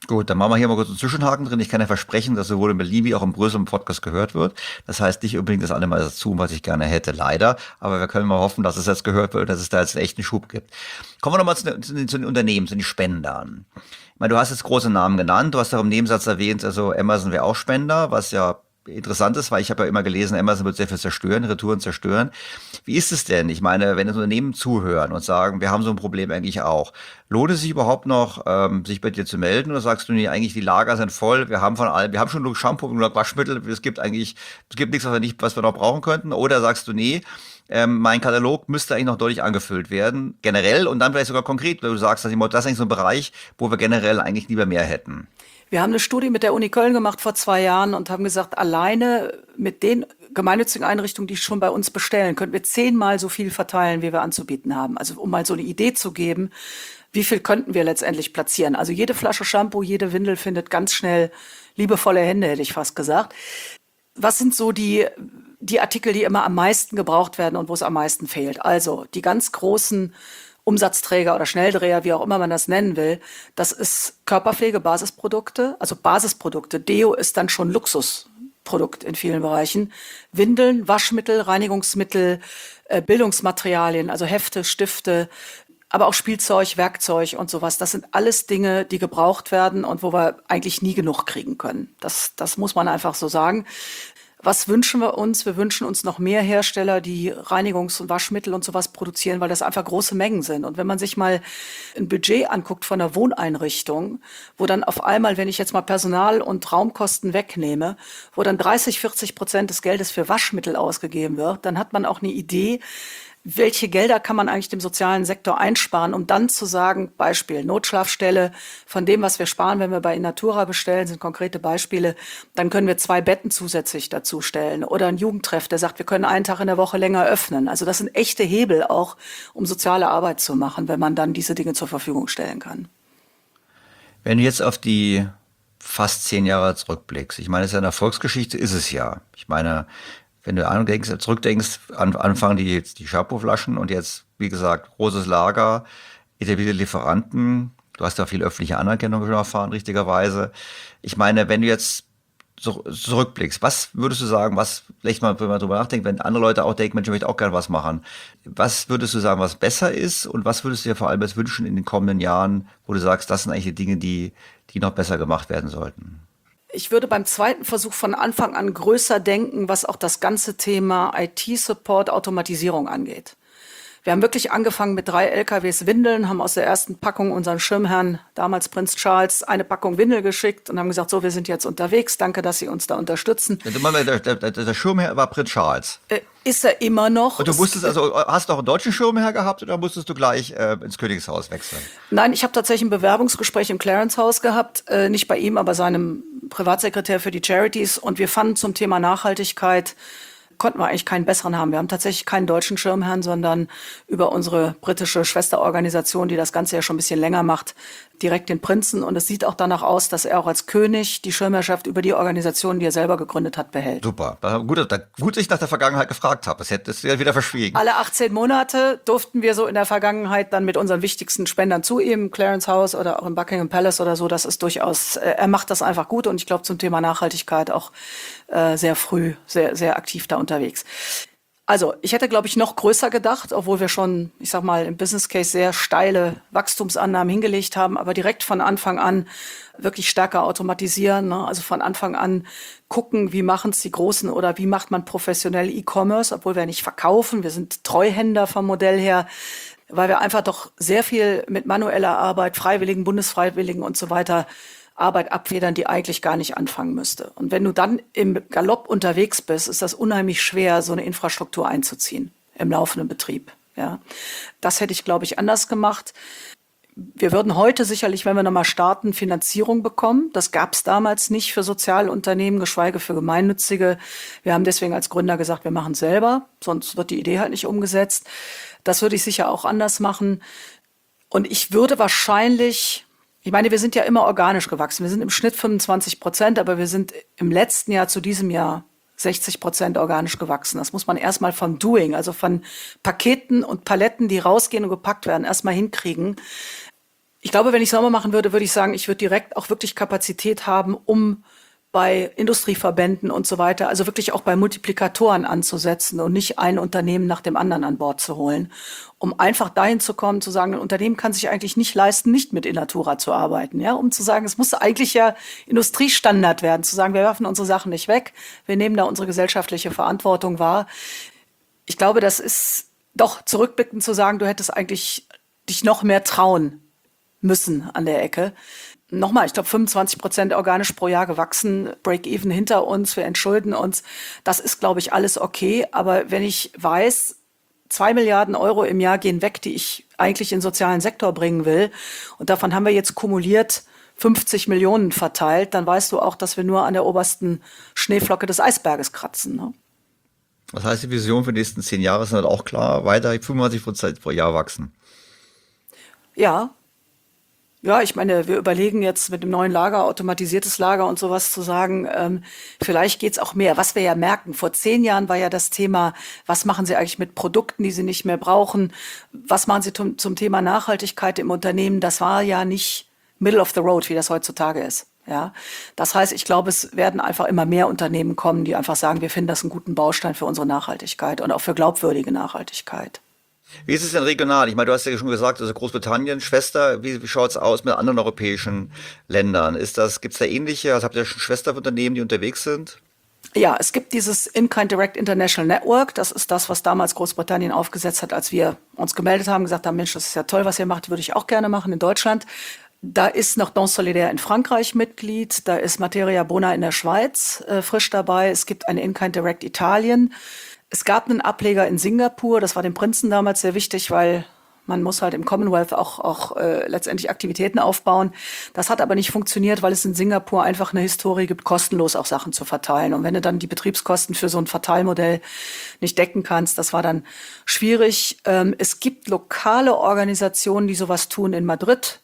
Gut, dann machen wir hier mal kurz einen Zwischenhaken drin. Ich kann ja versprechen, dass sowohl in Berlin wie auch im größeren Podcast gehört wird. Das heißt nicht unbedingt das alle mal dazu, was ich gerne hätte, leider. Aber wir können mal hoffen, dass es jetzt gehört wird, dass es da jetzt einen echten Schub gibt. Kommen wir nochmal zu, zu, zu den Unternehmen, zu den Spendern. Ich meine, du hast jetzt große Namen genannt. Du hast auch im Nebensatz erwähnt, also Amazon wäre auch Spender, was ja interessant ist, weil ich habe ja immer gelesen, Amazon wird sehr viel zerstören, Retouren zerstören. Wie ist es denn? Ich meine, wenn Unternehmen zuhören und sagen, wir haben so ein Problem eigentlich auch, lohnt es sich überhaupt noch, ähm, sich bei dir zu melden, oder sagst du, nee, eigentlich die Lager sind voll, wir haben von allem, wir haben schon genug Shampoo, genug Waschmittel, es gibt eigentlich, es gibt nichts, was wir nicht, was wir noch brauchen könnten, oder sagst du, nee, ähm, mein Katalog müsste eigentlich noch deutlich angefüllt werden, generell und dann vielleicht sogar konkret, weil du sagst, das ist eigentlich so ein Bereich, wo wir generell eigentlich lieber mehr hätten. Wir haben eine Studie mit der Uni Köln gemacht vor zwei Jahren und haben gesagt, alleine mit den gemeinnützigen Einrichtungen, die schon bei uns bestellen, könnten wir zehnmal so viel verteilen, wie wir anzubieten haben. Also um mal so eine Idee zu geben, wie viel könnten wir letztendlich platzieren. Also jede Flasche Shampoo, jede Windel findet ganz schnell liebevolle Hände, hätte ich fast gesagt. Was sind so die, die Artikel, die immer am meisten gebraucht werden und wo es am meisten fehlt? Also die ganz großen Umsatzträger oder Schnelldreher, wie auch immer man das nennen will, das ist Körperpflege, Basisprodukte, also Basisprodukte. Deo ist dann schon Luxusprodukt in vielen Bereichen. Windeln, Waschmittel, Reinigungsmittel, äh, Bildungsmaterialien, also Hefte, Stifte, aber auch Spielzeug, Werkzeug und sowas. Das sind alles Dinge, die gebraucht werden und wo wir eigentlich nie genug kriegen können. Das, das muss man einfach so sagen. Was wünschen wir uns? Wir wünschen uns noch mehr Hersteller, die Reinigungs- und Waschmittel und sowas produzieren, weil das einfach große Mengen sind. Und wenn man sich mal ein Budget anguckt von einer Wohneinrichtung, wo dann auf einmal, wenn ich jetzt mal Personal- und Raumkosten wegnehme, wo dann dreißig, vierzig Prozent des Geldes für Waschmittel ausgegeben wird, dann hat man auch eine Idee, welche Gelder kann man eigentlich dem sozialen Sektor einsparen, um dann zu sagen, Beispiel Notschlafstelle, von dem, was wir sparen, wenn wir bei Innatura bestellen, sind konkrete Beispiele, dann können wir zwei Betten zusätzlich dazu stellen. Oder ein Jugendtreff, der sagt, wir können einen Tag in der Woche länger öffnen. Also das sind echte Hebel auch, um soziale Arbeit zu machen, wenn man dann diese Dinge zur Verfügung stellen kann. Wenn du jetzt auf die fast zehn Jahre zurückblickst, ich meine, es ist ja eine Erfolgsgeschichte, ist es ja. Ich meine, wenn du andenkst, zurückdenkst, an, anfangen die, die Shampoo-Flaschen und jetzt, wie gesagt, großes Lager, etablierte Lieferanten. Du hast ja viel öffentliche Anerkennung schon erfahren, richtigerweise. Ich meine, wenn du jetzt so, zurückblickst, was würdest du sagen, was, vielleicht mal, wenn man drüber nachdenkt, wenn andere Leute auch denken, Mensch, ich möchte auch gerne was machen. Was würdest du sagen, was besser ist und was würdest du dir vor allem jetzt wünschen in den kommenden Jahren, wo du sagst, das sind eigentlich die Dinge, die, die noch besser gemacht werden sollten? Ich würde beim zweiten Versuch von Anfang an größer denken, was auch das ganze Thema I T-Support, Automatisierung angeht. Wir haben wirklich angefangen mit drei L K Ws Windeln, haben aus der ersten Packung unseren Schirmherrn, damals Prinz Charles, eine Packung Windel geschickt und haben gesagt, so, wir sind jetzt unterwegs, danke, dass Sie uns da unterstützen. Der, der, der, der Schirmherr war Prinz Charles. Äh, ist er immer noch. Und du musstest also, hast du auch einen deutschen Schirmherr gehabt oder musstest du gleich äh, ins Königshaus wechseln? Nein, ich habe tatsächlich ein Bewerbungsgespräch im Clarence House gehabt, äh, nicht bei ihm, aber seinem Privatsekretär für die Charities, und wir fanden zum Thema Nachhaltigkeit, konnten wir eigentlich keinen besseren haben. Wir haben tatsächlich keinen deutschen Schirmherrn, sondern über unsere britische Schwesterorganisation, die das Ganze ja schon ein bisschen länger macht, direkt den Prinzen. Und es sieht auch danach aus, dass er auch als König die Schirmherrschaft über die Organisation, die er selber gegründet hat, behält. Super. Gut, gut, dass ich nach der Vergangenheit gefragt habe. Das hätte es wieder verschwiegen. Alle achtzehn Monate durften wir so in der Vergangenheit dann mit unseren wichtigsten Spendern zu ihm, Clarence House oder auch im Buckingham Palace oder so. Das ist durchaus, äh, er macht das einfach gut und ich glaube zum Thema Nachhaltigkeit auch äh, sehr früh, sehr, sehr aktiv da unterwegs. Also, ich hätte, glaube ich, noch größer gedacht, obwohl wir schon, ich sag mal, im Business Case sehr steile Wachstumsannahmen hingelegt haben, aber direkt von Anfang an wirklich stärker automatisieren, ne? Also von Anfang an gucken, wie machen es die Großen oder wie macht man professionell E-Commerce, obwohl wir nicht verkaufen, wir sind Treuhänder vom Modell her, weil wir einfach doch sehr viel mit manueller Arbeit, Freiwilligen, Bundesfreiwilligen und so weiter Arbeit abfedern, die eigentlich gar nicht anfangen müsste. Und wenn du dann im Galopp unterwegs bist, ist das unheimlich schwer, so eine Infrastruktur einzuziehen im laufenden Betrieb. Ja, das hätte ich, glaube ich, anders gemacht. Wir würden heute sicherlich, wenn wir nochmal starten, Finanzierung bekommen. Das gab es damals nicht für Sozialunternehmen, geschweige für Gemeinnützige. Wir haben deswegen als Gründer gesagt, wir machen es selber, sonst wird die Idee halt nicht umgesetzt. Das würde ich sicher auch anders machen. Und ich würde wahrscheinlich... Ich meine, wir sind ja immer organisch gewachsen. Wir sind im Schnitt fünfundzwanzig Prozent, aber wir sind im letzten Jahr zu diesem Jahr sechzig Prozent organisch gewachsen. Das muss man erstmal vom Doing, also von Paketen und Paletten, die rausgehen und gepackt werden, erstmal hinkriegen. Ich glaube, wenn ich Sommer machen würde, würde ich sagen, ich würde direkt auch wirklich Kapazität haben, um bei Industrieverbänden und so weiter, also wirklich auch bei Multiplikatoren anzusetzen und nicht ein Unternehmen nach dem anderen an Bord zu holen, um einfach dahin zu kommen, zu sagen, ein Unternehmen kann sich eigentlich nicht leisten, nicht mit Innatura zu arbeiten, ja, um zu sagen, es muss eigentlich ja Industriestandard werden, zu sagen, wir werfen unsere Sachen nicht weg, wir nehmen da unsere gesellschaftliche Verantwortung wahr. Ich glaube, das ist doch zurückblickend zu sagen, du hättest eigentlich dich noch mehr trauen müssen an der Ecke. Nochmal, ich glaube, fünfundzwanzig Prozent organisch pro Jahr gewachsen, Break-even hinter uns, wir entschulden uns. Das ist, glaube ich, alles okay. Aber wenn ich weiß, zwei Milliarden Euro im Jahr gehen weg, die ich eigentlich in den sozialen Sektor bringen will, und davon haben wir jetzt kumuliert fünfzig Millionen verteilt, dann weißt du auch, dass wir nur an der obersten Schneeflocke des Eisberges kratzen. Ne? Das heißt, die Vision für die nächsten zehn Jahre ist halt auch klar, weiter fünfundzwanzig Prozent pro Jahr wachsen. Ja. Ja, ich meine, wir überlegen jetzt mit dem neuen Lager, automatisiertes Lager und sowas zu sagen, ähm, vielleicht geht's auch mehr. Was wir ja merken, vor zehn Jahren war ja das Thema, was machen Sie eigentlich mit Produkten, die Sie nicht mehr brauchen? Was machen Sie zum, zum Thema Nachhaltigkeit im Unternehmen? Das war ja nicht middle of the road, wie das heutzutage ist. Ja, das heißt, ich glaube, es werden einfach immer mehr Unternehmen kommen, die einfach sagen, wir finden das einen guten Baustein für unsere Nachhaltigkeit und auch für glaubwürdige Nachhaltigkeit. Wie ist es denn regional? Ich meine, du hast ja schon gesagt, also Großbritannien, Schwester, wie, wie schaut's aus mit anderen europäischen Ländern? Ist das, gibt's da ähnliche? Also habt ihr schon Schwesterunternehmen, die unterwegs sind? Ja, es gibt dieses In-Kind Direct International Network. Das ist das, was damals Großbritannien aufgesetzt hat, als wir uns gemeldet haben, gesagt haben, Mensch, das ist ja toll, was ihr macht, würde ich auch gerne machen in Deutschland. Da ist noch Dons Solidaire in Frankreich Mitglied, da ist Materia Bona in der Schweiz äh, frisch dabei. Es gibt eine In-Kind Direct Italien. Es gab einen Ableger in Singapur, das war dem Prinzen damals sehr wichtig, weil man muss halt im Commonwealth auch, auch äh, letztendlich Aktivitäten aufbauen. Das hat aber nicht funktioniert, weil es in Singapur einfach eine Historie gibt, kostenlos auch Sachen zu verteilen. Und wenn du dann die Betriebskosten für so ein Verteilmodell nicht decken kannst, das war dann schwierig. Ähm, es gibt lokale Organisationen, die sowas tun in Madrid,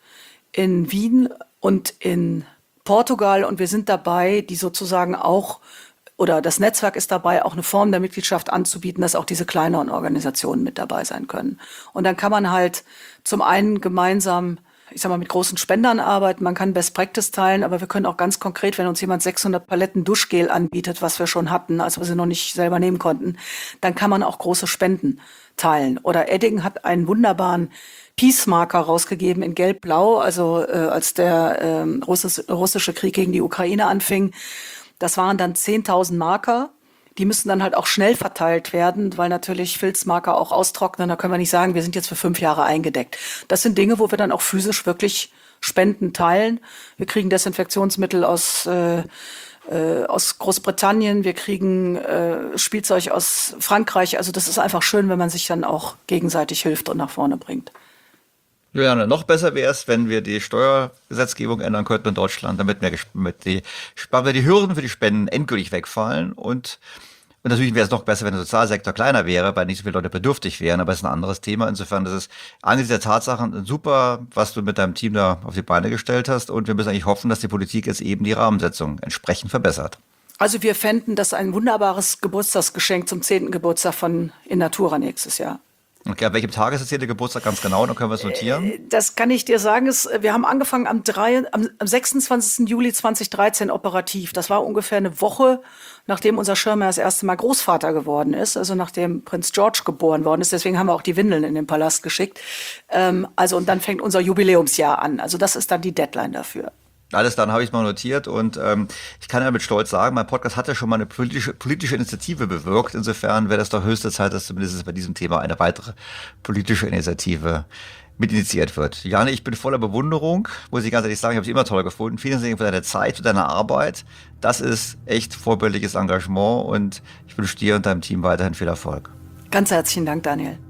in Wien und in Portugal. Und wir sind dabei, die sozusagen auch oder das Netzwerk ist dabei, auch eine Form der Mitgliedschaft anzubieten, dass auch diese kleineren Organisationen mit dabei sein können. Und dann kann man halt zum einen gemeinsam, ich sag mal, mit großen Spendern arbeiten, man kann Best Practice teilen, aber wir können auch ganz konkret, wenn uns jemand sechshundert Paletten Duschgel anbietet, was wir schon hatten, als wir sie noch nicht selber nehmen konnten, dann kann man auch große Spenden teilen. Oder Edding hat einen wunderbaren Peace-Marker rausgegeben in Gelb-Blau, also äh, als der äh, Russis, russische Krieg gegen die Ukraine anfing. Das waren dann zehntausend Marker. Die müssen dann halt auch schnell verteilt werden, weil natürlich Filzmarker auch austrocknen. Da können wir nicht sagen, wir sind jetzt für fünf Jahre eingedeckt. Das sind Dinge, wo wir dann auch physisch wirklich Spenden teilen. Wir kriegen Desinfektionsmittel aus, äh, äh, aus Großbritannien. Wir kriegen äh, Spielzeug aus Frankreich. Also das ist einfach schön, wenn man sich dann auch gegenseitig hilft und nach vorne bringt. Juliane, noch besser wäre es, wenn wir die Steuergesetzgebung ändern könnten in Deutschland, damit wir mit die, die Hürden für die Spenden endgültig wegfallen. Und, und natürlich wäre es noch besser, wenn der Sozialsektor kleiner wäre, weil nicht so viele Leute bedürftig wären. Aber es ist ein anderes Thema. Insofern ist es angesichts der Tatsachen super, was du mit deinem Team da auf die Beine gestellt hast. Und wir müssen eigentlich hoffen, dass die Politik jetzt eben die Rahmensetzung entsprechend verbessert. Also wir fänden das ein wunderbares Geburtstagsgeschenk zum zehnten Geburtstag von Innatura nächstes Jahr. Okay, ab welchem Tag ist jetzt hier der Geburtstag ganz genau? Dann können wir es notieren. Das kann ich dir sagen. Es, wir haben angefangen am, drei, am, am sechsundzwanzigsten Juli zweitausenddreizehn operativ. Das war ungefähr eine Woche, nachdem unser Schirmherr das erste Mal Großvater geworden ist, also nachdem Prinz George geboren worden ist. Deswegen haben wir auch die Windeln in den Palast geschickt. Ähm, also und dann fängt unser Jubiläumsjahr an. Also das ist dann die Deadline dafür. Alles dann habe ich mal notiert und ähm, ich kann ja mit Stolz sagen, mein Podcast hat ja schon mal eine politische, politische Initiative bewirkt. Insofern wäre das doch höchste Zeit, dass zumindest bei diesem Thema eine weitere politische Initiative mit initiiert wird. Jane, ich bin voller Bewunderung, muss ich ganz ehrlich sagen, ich habe es immer toll gefunden. Vielen Dank für deine Zeit, für deine Arbeit. Das ist echt vorbildliches Engagement und ich wünsche dir und deinem Team weiterhin viel Erfolg. Ganz herzlichen Dank, Daniel.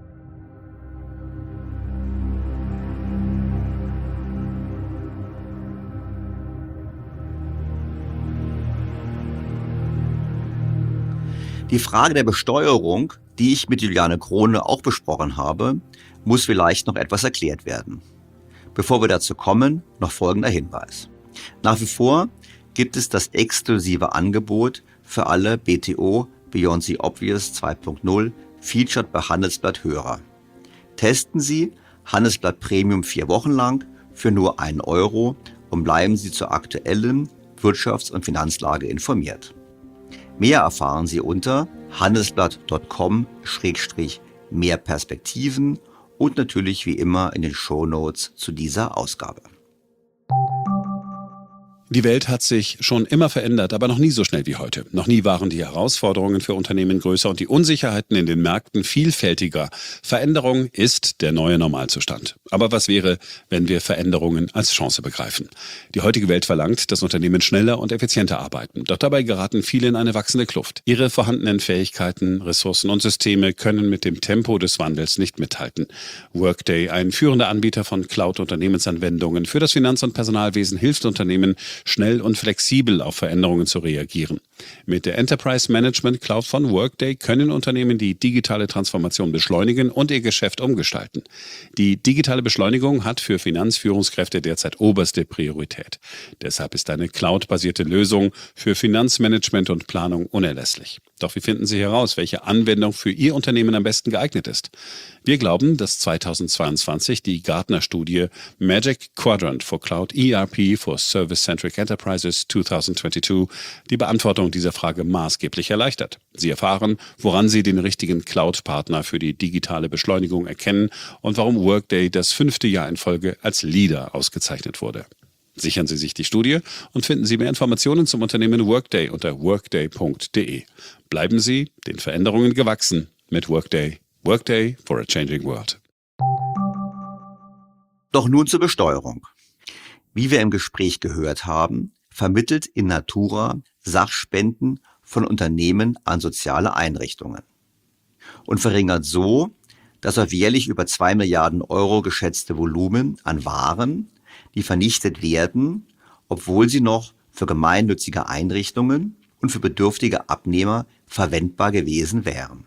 Die Frage der Besteuerung, die ich mit Juliane Krone auch besprochen habe, muss vielleicht noch etwas erklärt werden. Bevor wir dazu kommen, noch folgender Hinweis. Nach wie vor gibt es das exklusive Angebot für alle B T O Beyond the Obvious zwei Punkt null Featured bei Handelsblatt Hörer. Testen Sie Handelsblatt Premium vier Wochen lang für nur einen Euro und bleiben Sie zur aktuellen Wirtschafts- und Finanzlage informiert. Mehr erfahren Sie unter handelsblatt punkt com Schrägstrich mehr Perspektiven und natürlich wie immer in den Shownotes zu dieser Ausgabe. Die Welt hat sich schon immer verändert, aber noch nie so schnell wie heute. Noch nie waren die Herausforderungen für Unternehmen größer und die Unsicherheiten in den Märkten vielfältiger. Veränderung ist der neue Normalzustand. Aber was wäre, wenn wir Veränderungen als Chance begreifen? Die heutige Welt verlangt, dass Unternehmen schneller und effizienter arbeiten. Doch dabei geraten viele in eine wachsende Kluft. Ihre vorhandenen Fähigkeiten, Ressourcen und Systeme können mit dem Tempo des Wandels nicht mithalten. Workday, ein führender Anbieter von Cloud-Unternehmensanwendungen für das Finanz- und Personalwesen, hilft Unternehmen, schnell und flexibel auf Veränderungen zu reagieren. Mit der Enterprise Management Cloud von Workday können Unternehmen die digitale Transformation beschleunigen und ihr Geschäft umgestalten. Die digitale Beschleunigung hat für Finanzführungskräfte derzeit oberste Priorität. Deshalb ist eine cloud-basierte Lösung für Finanzmanagement und Planung unerlässlich. Doch wie finden Sie heraus, welche Anwendung für Ihr Unternehmen am besten geeignet ist? Wir glauben, dass zweitausendzweiundzwanzig die Gartner-Studie Magic Quadrant for Cloud E R P for Service-Centric Enterprises zweitausendzweiundzwanzig die Beantwortung dieser Frage maßgeblich erleichtert. Sie erfahren, woran Sie den richtigen Cloud-Partner für die digitale Beschleunigung erkennen und warum Workday das fünfte Jahr in Folge als Leader ausgezeichnet wurde. Sichern Sie sich die Studie und finden Sie mehr Informationen zum Unternehmen Workday unter workday punkt de. Bleiben Sie den Veränderungen gewachsen mit Workday. Workday for a changing world. Doch nun zur Besteuerung. Wie wir im Gespräch gehört haben, vermittelt inNatura Sachspenden von Unternehmen an soziale Einrichtungen und verringert so das auf jährlich über zwei Milliarden Euro geschätzte Volumen an Waren, die vernichtet werden, obwohl sie noch für gemeinnützige Einrichtungen und für bedürftige Abnehmer verwendbar gewesen wären.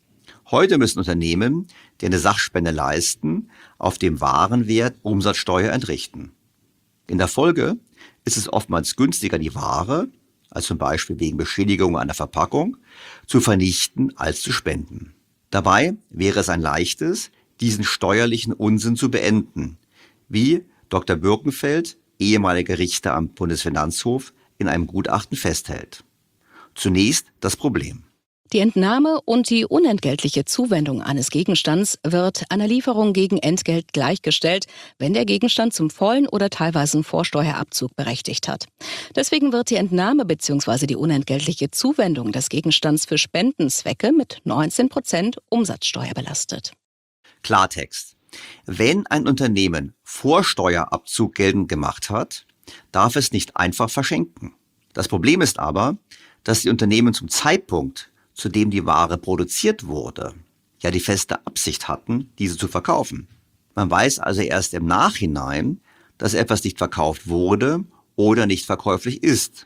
Heute müssen Unternehmen, die eine Sachspende leisten, auf dem Warenwert Umsatzsteuer entrichten. In der Folge ist es oftmals günstiger, die Ware, also zum Beispiel wegen Beschädigung einer Verpackung, zu vernichten als zu spenden. Dabei wäre es ein leichtes, diesen steuerlichen Unsinn zu beenden, wie Doktor Birkenfeld, ehemaliger Richter am Bundesfinanzhof, in einem Gutachten festhält. Zunächst das Problem. Die Entnahme und die unentgeltliche Zuwendung eines Gegenstands wird einer Lieferung gegen Entgelt gleichgestellt, wenn der Gegenstand zum vollen oder teilweisen Vorsteuerabzug berechtigt hat. Deswegen wird die Entnahme bzw. die unentgeltliche Zuwendung des Gegenstands für Spendenzwecke mit neunzehn Prozent Umsatzsteuer belastet. Klartext. Wenn ein Unternehmen Vorsteuerabzug geltend gemacht hat, darf es nicht einfach verschenken. Das Problem ist aber, dass die Unternehmen zum Zeitpunkt, zu dem die Ware produziert wurde, ja die feste Absicht hatten, diese zu verkaufen. Man weiß also erst im Nachhinein, dass etwas nicht verkauft wurde oder nicht verkäuflich ist.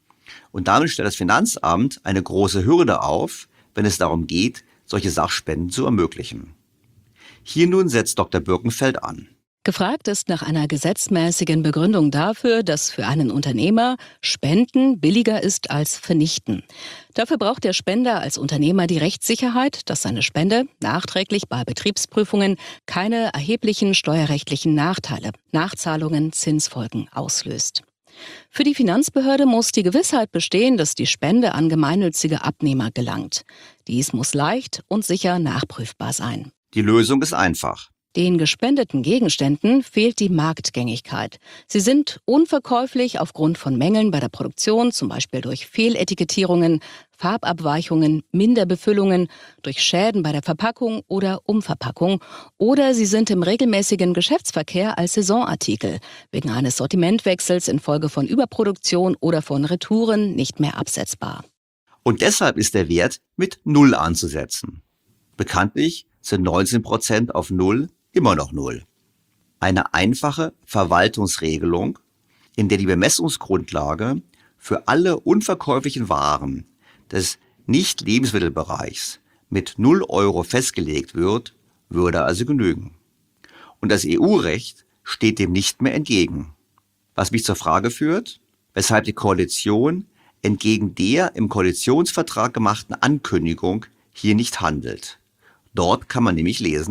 Und damit stellt das Finanzamt eine große Hürde auf, wenn es darum geht, solche Sachspenden zu ermöglichen. Hier nun setzt Doktor Birkenfeld an. Gefragt ist nach einer gesetzmäßigen Begründung dafür, dass für einen Unternehmer Spenden billiger ist als Vernichten. Dafür braucht der Spender als Unternehmer die Rechtssicherheit, dass seine Spende nachträglich bei Betriebsprüfungen keine erheblichen steuerrechtlichen Nachteile, Nachzahlungen, Zinsfolgen auslöst. Für die Finanzbehörde muss die Gewissheit bestehen, dass die Spende an gemeinnützige Abnehmer gelangt. Dies muss leicht und sicher nachprüfbar sein. Die Lösung ist einfach. Den gespendeten Gegenständen fehlt die Marktgängigkeit. Sie sind unverkäuflich aufgrund von Mängeln bei der Produktion, zum Beispiel durch Fehletikettierungen, Farbabweichungen, Minderbefüllungen, durch Schäden bei der Verpackung oder Umverpackung, oder sie sind im regelmäßigen Geschäftsverkehr als Saisonartikel wegen eines Sortimentwechsels infolge von Überproduktion oder von Retouren nicht mehr absetzbar. Und deshalb ist der Wert mit Null anzusetzen. Bekanntlich sind neunzehn Prozent auf Null immer noch Null. Eine einfache Verwaltungsregelung, in der die Bemessungsgrundlage für alle unverkäuflichen Waren des Nicht-Lebensmittelbereichs mit null Euro festgelegt wird, würde also genügen. Und das E U-Recht steht dem nicht mehr entgegen. Was mich zur Frage führt, weshalb die Koalition entgegen der im Koalitionsvertrag gemachten Ankündigung hier nicht handelt. Dort kann man nämlich lesen: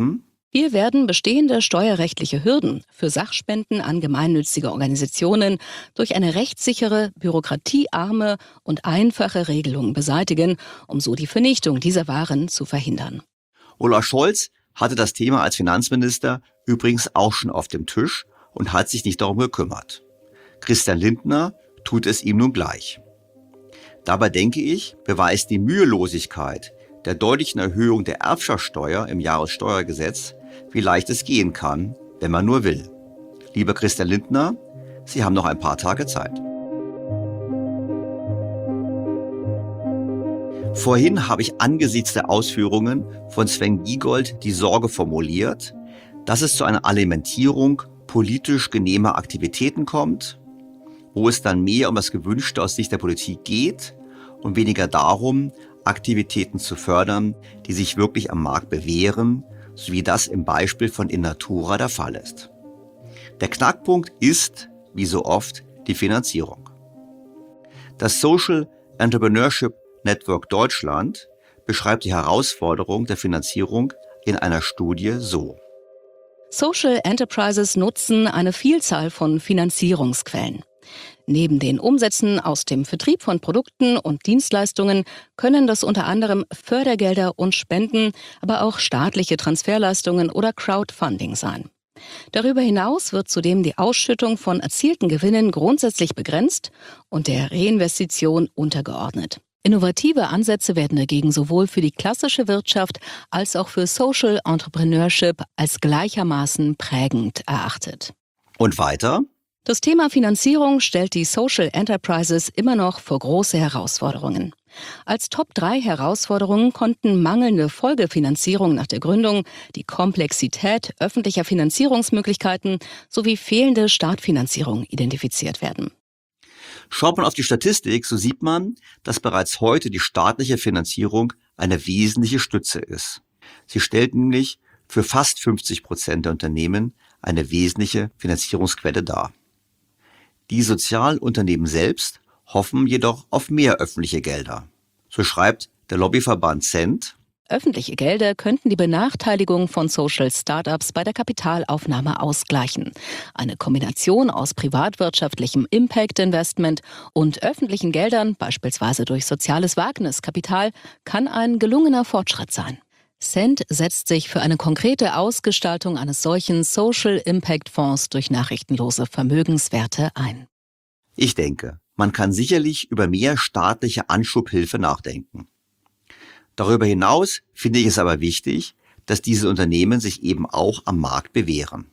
Wir werden bestehende steuerrechtliche Hürden für Sachspenden an gemeinnützige Organisationen durch eine rechtssichere, bürokratiearme und einfache Regelung beseitigen, um so die Vernichtung dieser Waren zu verhindern. Olaf Scholz hatte das Thema als Finanzminister übrigens auch schon auf dem Tisch und hat sich nicht darum gekümmert. Christian Lindner tut es ihm nun gleich. Dabei denke ich, beweist die Mühelosigkeit der deutlichen Erhöhung der Erbschaftssteuer im Jahressteuergesetz, wie leicht es gehen kann, wenn man nur will. Lieber Christian Lindner, Sie haben noch ein paar Tage Zeit. Vorhin habe ich angesichts der Ausführungen von Sven Giegold die Sorge formuliert, dass es zu einer Alimentierung politisch genehmer Aktivitäten kommt, wo es dann mehr um das Gewünschte aus Sicht der Politik geht und weniger darum, Aktivitäten zu fördern, die sich wirklich am Markt bewähren, so wie das im Beispiel von innatura der Fall ist. Der Knackpunkt ist, wie so oft, die Finanzierung. Das Social Entrepreneurship Network Deutschland beschreibt die Herausforderung der Finanzierung in einer Studie so. Social Enterprises nutzen eine Vielzahl von Finanzierungsquellen. Neben den Umsätzen aus dem Vertrieb von Produkten und Dienstleistungen können das unter anderem Fördergelder und Spenden, aber auch staatliche Transferleistungen oder Crowdfunding sein. Darüber hinaus wird zudem die Ausschüttung von erzielten Gewinnen grundsätzlich begrenzt und der Reinvestition untergeordnet. Innovative Ansätze werden dagegen sowohl für die klassische Wirtschaft als auch für Social Entrepreneurship als gleichermaßen prägend erachtet. Und weiter? Das Thema Finanzierung stellt die Social Enterprises immer noch vor große Herausforderungen. Als Top drei Herausforderungen konnten mangelnde Folgefinanzierung nach der Gründung, die Komplexität öffentlicher Finanzierungsmöglichkeiten sowie fehlende Startfinanzierung identifiziert werden. Schaut man auf die Statistik, so sieht man, dass bereits heute die staatliche Finanzierung eine wesentliche Stütze ist. Sie stellt nämlich für fast fünfzig Prozent der Unternehmen eine wesentliche Finanzierungsquelle dar. Die Sozialunternehmen selbst hoffen jedoch auf mehr öffentliche Gelder. So schreibt der Lobbyverband Cent: Öffentliche Gelder könnten die Benachteiligung von Social Startups bei der Kapitalaufnahme ausgleichen. Eine Kombination aus privatwirtschaftlichem Impact-Investment und öffentlichen Geldern, beispielsweise durch soziales Wagniskapital, kann ein gelungener Fortschritt sein. Cent setzt sich für eine konkrete Ausgestaltung eines solchen Social Impact Fonds durch nachrichtenlose Vermögenswerte ein. Ich denke, man kann sicherlich über mehr staatliche Anschubhilfe nachdenken. Darüber hinaus finde ich es aber wichtig, dass diese Unternehmen sich eben auch am Markt bewähren.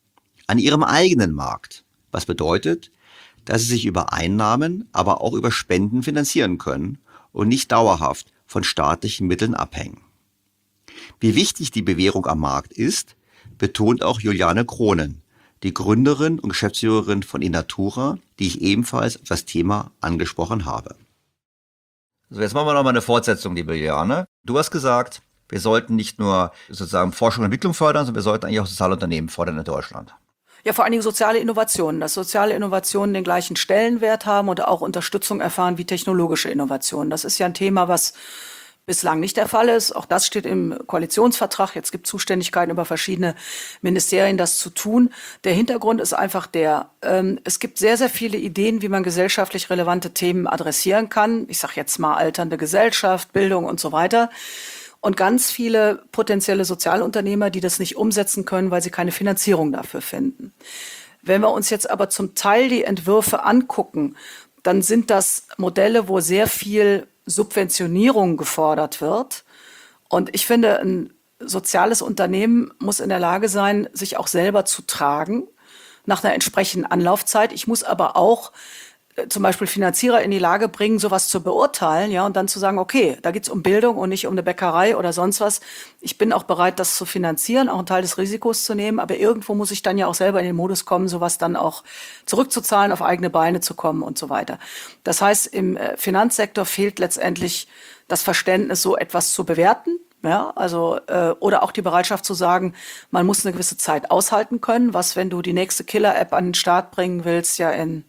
An ihrem eigenen Markt, was bedeutet, dass sie sich über Einnahmen, aber auch über Spenden finanzieren können und nicht dauerhaft von staatlichen Mitteln abhängen. Wie wichtig die Bewährung am Markt ist, betont auch Juliane Kronen, die Gründerin und Geschäftsführerin von innatura, die ich ebenfalls auf das Thema angesprochen habe. So, jetzt machen wir noch mal eine Fortsetzung, liebe Juliane. Du hast gesagt, wir sollten nicht nur sozusagen Forschung und Entwicklung fördern, sondern wir sollten eigentlich auch soziale Unternehmen fördern in Deutschland. Ja, vor allen Dingen soziale Innovationen, dass soziale Innovationen den gleichen Stellenwert haben und auch Unterstützung erfahren wie technologische Innovationen. Das ist ja ein Thema, was bislang nicht der Fall ist. Auch das steht im Koalitionsvertrag. Jetzt gibt es Zuständigkeiten über verschiedene Ministerien, das zu tun. Der Hintergrund ist einfach der, ähm, es gibt sehr, sehr viele Ideen, wie man gesellschaftlich relevante Themen adressieren kann. Ich sage jetzt mal alternde Gesellschaft, Bildung und so weiter. Und ganz viele potenzielle Sozialunternehmer, die das nicht umsetzen können, weil sie keine Finanzierung dafür finden. Wenn wir uns jetzt aber zum Teil die Entwürfe angucken, dann sind das Modelle, wo sehr viel Subventionierung gefordert wird. Und ich finde, ein soziales Unternehmen muss in der Lage sein, sich auch selber zu tragen, nach einer entsprechenden Anlaufzeit. Ich muss aber auch äh, zum Beispiel Finanzierer in die Lage bringen, sowas zu beurteilen, ja, und dann zu sagen, okay, da geht's um Bildung und nicht um eine Bäckerei oder sonst was. Ich bin auch bereit, das zu finanzieren, auch einen Teil des Risikos zu nehmen, aber irgendwo muss ich dann ja auch selber in den Modus kommen, sowas dann auch zurückzuzahlen, auf eigene Beine zu kommen und so weiter. Das heißt, im äh, Finanzsektor fehlt letztendlich das Verständnis, so etwas zu bewerten. Ja, also äh, oder auch die Bereitschaft zu sagen, man muss eine gewisse Zeit aushalten können, was, wenn du die nächste Killer-App an den Start bringen willst, ja in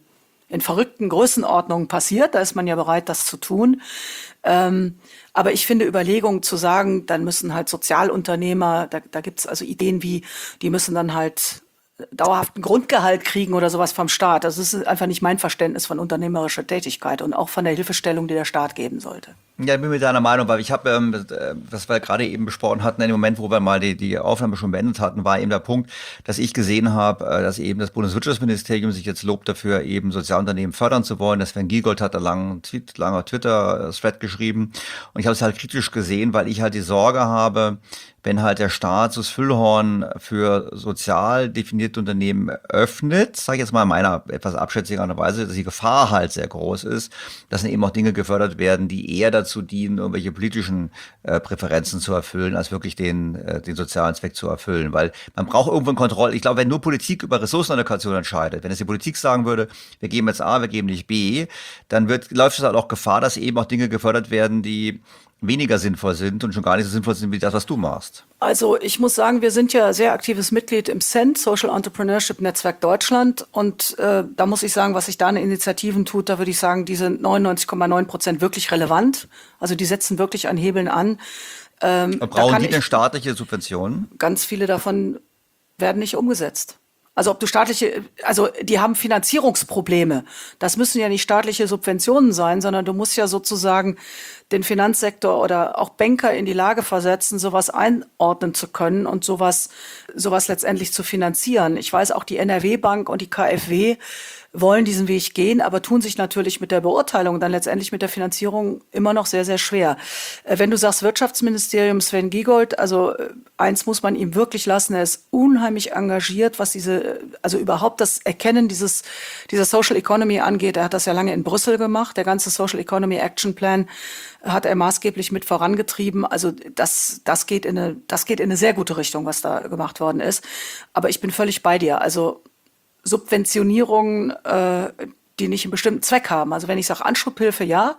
in verrückten Größenordnungen passiert. Da ist man ja bereit, das zu tun. Ähm, aber ich finde Überlegungen zu sagen, dann müssen halt Sozialunternehmer, da, da gibt es also Ideen wie, die müssen dann halt dauerhaften Grundgehalt kriegen oder sowas vom Staat. Das ist einfach nicht mein Verständnis von unternehmerischer Tätigkeit und auch von der Hilfestellung, die der Staat geben sollte. Ja, ich bin mit deiner Meinung, weil ich habe, ähm, was wir gerade eben besprochen hatten, in dem Moment, wo wir mal die, die Aufnahme schon beendet hatten, war eben der Punkt, dass ich gesehen habe, dass eben das Bundeswirtschaftsministerium sich jetzt lobt dafür, eben Sozialunternehmen fördern zu wollen. Das Sven Giegold hat da lang, Tweet, langer Twitter-Thread geschrieben und ich habe es halt kritisch gesehen, weil ich halt die Sorge habe, wenn halt der Staat so das Füllhorn für sozial definierte Unternehmen öffnet, sage ich jetzt mal in meiner etwas abschätzigen Art und Weise, dass die Gefahr halt sehr groß ist, dass dann eben auch Dinge gefördert werden, die eher dazu dienen, irgendwelche politischen äh, Präferenzen zu erfüllen, als wirklich den, äh, den sozialen Zweck zu erfüllen. Weil man braucht irgendwo eine Kontrolle. Ich glaube, wenn nur Politik über Ressourcenallokation entscheidet, wenn es die Politik sagen würde, wir geben jetzt A, wir geben nicht B, dann wird, läuft es halt auch Gefahr, dass eben auch Dinge gefördert werden, die weniger sinnvoll sind und schon gar nicht so sinnvoll sind wie das, was du machst. Also ich muss sagen, wir sind ja sehr aktives Mitglied im S E N T, Social Entrepreneurship Netzwerk Deutschland. Und äh, da muss ich sagen, was sich da in Initiativen tut, da würde ich sagen, die sind neunundneunzig Komma neun Prozent wirklich relevant. Also die setzen wirklich an Hebeln an. Ähm, brauchen die denn staatliche Subventionen? Ganz viele davon werden nicht umgesetzt. Also ob du staatliche, also die haben Finanzierungsprobleme. Das müssen ja nicht staatliche Subventionen sein, sondern du musst ja sozusagen den Finanzsektor oder auch Banker in die Lage versetzen, sowas einordnen zu können und sowas, sowas letztendlich zu finanzieren. Ich weiß auch, die N R W-Bank und die K f W wollen diesen Weg gehen, aber tun sich natürlich mit der Beurteilung, dann letztendlich mit der Finanzierung immer noch sehr, sehr schwer. Wenn du sagst Wirtschaftsministerium, Sven Giegold, also eins muss man ihm wirklich lassen, er ist unheimlich engagiert, was diese, also überhaupt das Erkennen dieses, dieser Social Economy angeht. Er hat das ja lange in Brüssel gemacht, der ganze Social Economy Action Plan hat er maßgeblich mit vorangetrieben. Also das, das geht in eine, das geht in eine sehr gute Richtung, was da gemacht worden ist. Aber ich bin völlig bei dir. Also Subventionierungen, äh, die nicht einen bestimmten Zweck haben. Also wenn ich sage Anschubhilfe, ja,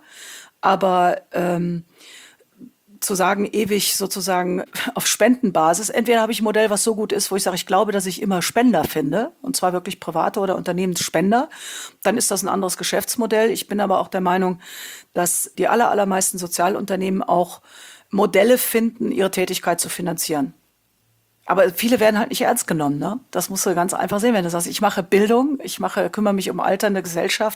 aber ähm, zu sagen, ewig sozusagen auf Spendenbasis, entweder habe ich ein Modell, was so gut ist, wo ich sage, ich glaube, dass ich immer Spender finde, und zwar wirklich private oder Unternehmensspender, dann ist das ein anderes Geschäftsmodell. Ich bin aber auch der Meinung, dass die aller, allermeisten Sozialunternehmen auch Modelle finden, ihre Tätigkeit zu finanzieren. Aber viele werden halt nicht ernst genommen, ne? Das musst du ganz einfach sehen, wenn du sagst, ich mache Bildung, ich mache, kümmere mich um alternde Gesellschaft,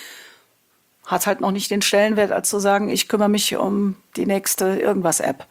hat halt noch nicht den Stellenwert, als zu sagen, ich kümmere mich um die nächste Irgendwas-App.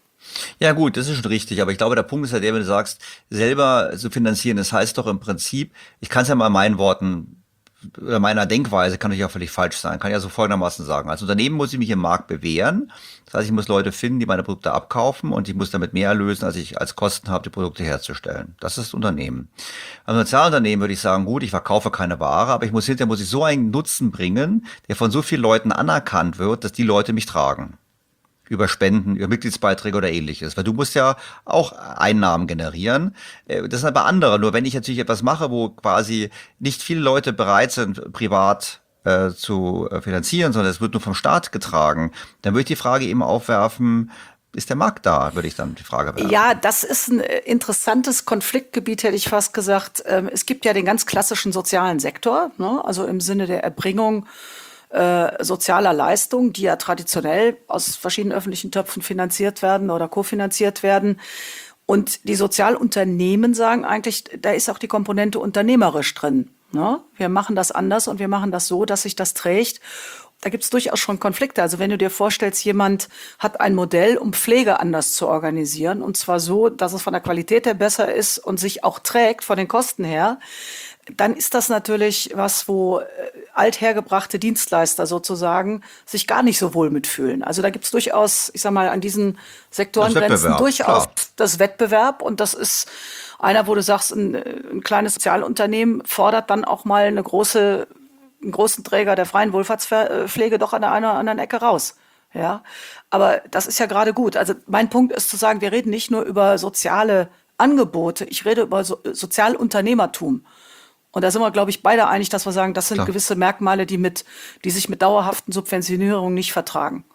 Ja gut, das ist schon richtig, aber ich glaube, der Punkt ist ja der, wenn du sagst, selber zu finanzieren, das heißt doch im Prinzip, ich kann es ja mal in meinen Worten, oder meiner Denkweise kann natürlich auch völlig falsch sein, kann ja so folgendermaßen sagen. Als Unternehmen muss ich mich im Markt bewähren. Das heißt, ich muss Leute finden, die meine Produkte abkaufen und ich muss damit mehr erlösen, als ich als Kosten habe, die Produkte herzustellen. Das ist das Unternehmen. Als Sozialunternehmen würde ich sagen, gut, ich verkaufe keine Ware, aber ich muss hinterher muss ich so einen Nutzen bringen, der von so vielen Leuten anerkannt wird, dass die Leute mich tragen. Über Spenden, über Mitgliedsbeiträge oder ähnliches. Weil du musst ja auch Einnahmen generieren. Das sind aber andere. Nur wenn ich natürlich etwas mache, wo quasi nicht viele Leute bereit sind, privat äh, zu finanzieren, sondern es wird nur vom Staat getragen, dann würde ich die Frage eben aufwerfen, ist der Markt da, würde ich dann die Frage werfen. Ja, das ist ein interessantes Konfliktgebiet, hätte ich fast gesagt. Es gibt ja den ganz klassischen sozialen Sektor, ne? Also im Sinne der Erbringung Äh, sozialer Leistungen, die ja traditionell aus verschiedenen öffentlichen Töpfen finanziert werden oder kofinanziert werden. Und die Sozialunternehmen sagen eigentlich, da ist auch die Komponente unternehmerisch drin. Ne? Wir machen das anders und wir machen das so, dass sich das trägt. Da gibt es durchaus schon Konflikte. Also wenn du dir vorstellst, jemand hat ein Modell, um Pflege anders zu organisieren, und zwar so, dass es von der Qualität her besser ist und sich auch trägt von den Kosten her, dann ist das natürlich was, wo althergebrachte Dienstleister sozusagen sich gar nicht so wohl mitfühlen. Also da gibt es durchaus, ich sag mal, an diesen Sektorengrenzen durchaus klar. Das Wettbewerb. Und das ist einer, wo du sagst, ein, ein kleines Sozialunternehmen fordert dann auch mal eine große, einen großen Träger der freien Wohlfahrtspflege doch an der einen oder anderen Ecke raus. Ja, aber das ist ja gerade gut. Also mein Punkt ist zu sagen, wir reden nicht nur über soziale Angebote, ich rede über so, Sozialunternehmertum. Und da sind wir, glaube ich, beide einig, dass wir sagen, das sind Klar. gewisse Merkmale, die mit, die sich mit dauerhaften Subventionierungen nicht vertragen.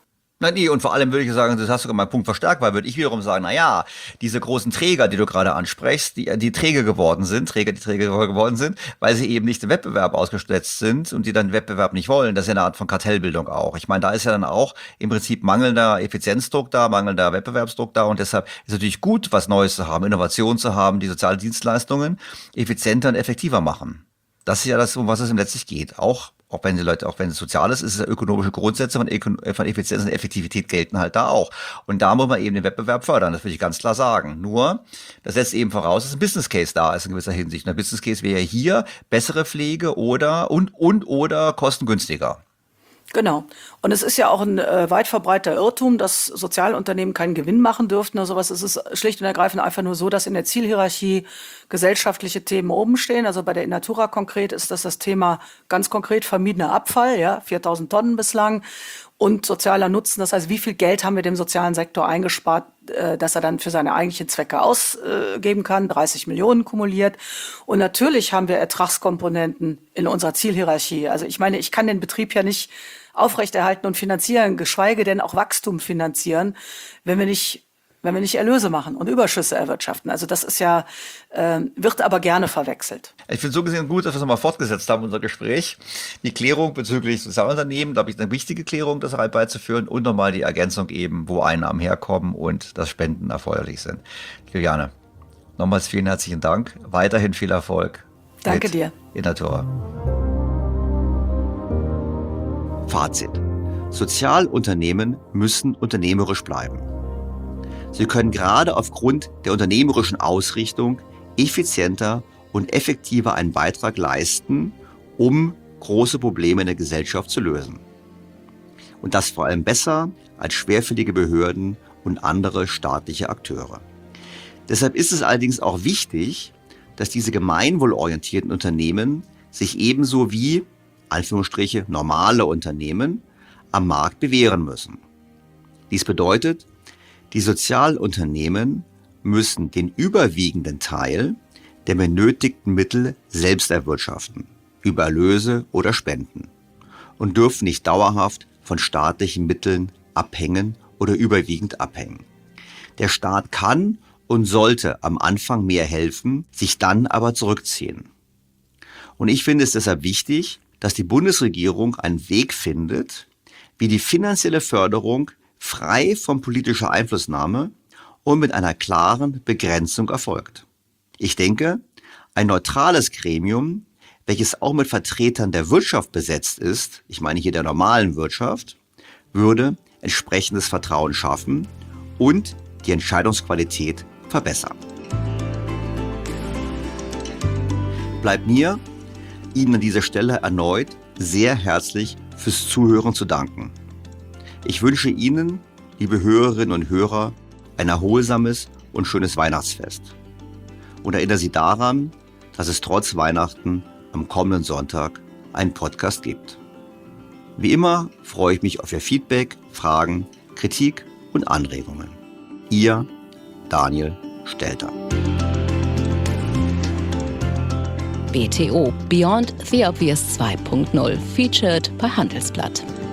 Na nee, und vor allem würde ich sagen, das hast sogar meinen Punkt verstärkt, weil würde ich wiederum sagen, na ja, diese großen Träger, die du gerade ansprichst, die, die träge geworden sind, Träger, die träge geworden sind, weil sie eben nicht im Wettbewerb ausgesetzt sind und die dann den Wettbewerb nicht wollen. Das ist ja eine Art von Kartellbildung auch. Ich meine, da ist ja dann auch im Prinzip mangelnder Effizienzdruck da, mangelnder Wettbewerbsdruck da und deshalb ist es natürlich gut, was Neues zu haben, Innovation zu haben, die sozialen Dienstleistungen effizienter und effektiver machen. Das ist ja das, um was es im letztlich geht. Auch Auch wenn die Leute, auch wenn es sozial ist, ist es ja ökonomische Grundsätze von, von Effizienz und Effektivität gelten halt da auch. Und da muss man eben den Wettbewerb fördern, das will ich ganz klar sagen. Nur, das setzt eben voraus, dass ein Business Case da ist in gewisser Hinsicht. Und der Business Case wäre hier bessere Pflege oder und und oder kostengünstiger. Genau. Und es ist ja auch ein äh, weit verbreiteter Irrtum, dass Sozialunternehmen keinen Gewinn machen dürften oder sowas. Es ist schlicht und ergreifend einfach nur so, dass in der Zielhierarchie gesellschaftliche Themen oben stehen. Also bei der Innatura konkret ist das das Thema ganz konkret vermiedener Abfall, ja, viertausend Tonnen bislang. Und sozialer Nutzen, das heißt, wie viel Geld haben wir dem sozialen Sektor eingespart, äh, dass er dann für seine eigentlichen Zwecke ausgeben kann, dreißig Millionen kumuliert. Und natürlich haben wir Ertragskomponenten in unserer Zielhierarchie. Also ich meine, ich kann den Betrieb ja nicht aufrechterhalten und finanzieren, geschweige denn auch Wachstum finanzieren, wenn wir nicht wenn wir nicht Erlöse machen und Überschüsse erwirtschaften. Also das ist ja, äh, wird aber gerne verwechselt. Ich finde so gesehen gut, dass wir es nochmal fortgesetzt haben, unser Gespräch. Die Klärung bezüglich Sozialunternehmen, glaube ich, eine wichtige Klärung, das beizuführen und nochmal die Ergänzung eben, wo Einnahmen herkommen und dass Spenden erforderlich sind. Juliane, nochmals vielen herzlichen Dank. Weiterhin viel Erfolg. Danke dir. Innatura. Fazit. Sozialunternehmen müssen unternehmerisch bleiben. Sie können gerade aufgrund der unternehmerischen Ausrichtung effizienter und effektiver einen Beitrag leisten, um große Probleme in der Gesellschaft zu lösen. Und das vor allem besser als schwerfällige Behörden und andere staatliche Akteure. Deshalb ist es allerdings auch wichtig, dass diese gemeinwohlorientierten Unternehmen sich ebenso wie, Anführungsstriche, normale Unternehmen am Markt bewähren müssen. Dies bedeutet, die Sozialunternehmen müssen den überwiegenden Teil der benötigten Mittel selbst erwirtschaften, über Erlöse oder Spenden, und dürfen nicht dauerhaft von staatlichen Mitteln abhängen oder überwiegend abhängen. Der Staat kann und sollte am Anfang mehr helfen, sich dann aber zurückziehen. Und ich finde es deshalb wichtig, dass die Bundesregierung einen Weg findet, wie die finanzielle Förderung frei von politischer Einflussnahme und mit einer klaren Begrenzung erfolgt. Ich denke, ein neutrales Gremium, welches auch mit Vertretern der Wirtschaft besetzt ist, ich meine hier der normalen Wirtschaft, würde entsprechendes Vertrauen schaffen und die Entscheidungsqualität verbessern. Bleibt mir, Ihnen an dieser Stelle erneut sehr herzlich fürs Zuhören zu danken. Ich wünsche Ihnen, liebe Hörerinnen und Hörer, ein erholsames und schönes Weihnachtsfest. Und erinnere Sie daran, dass es trotz Weihnachten am kommenden Sonntag einen Podcast gibt. Wie immer freue ich mich auf Ihr Feedback, Fragen, Kritik und Anregungen. Ihr Daniel Stelter. B T O Beyond the Obvious zwei Punkt null, featured bei Handelsblatt.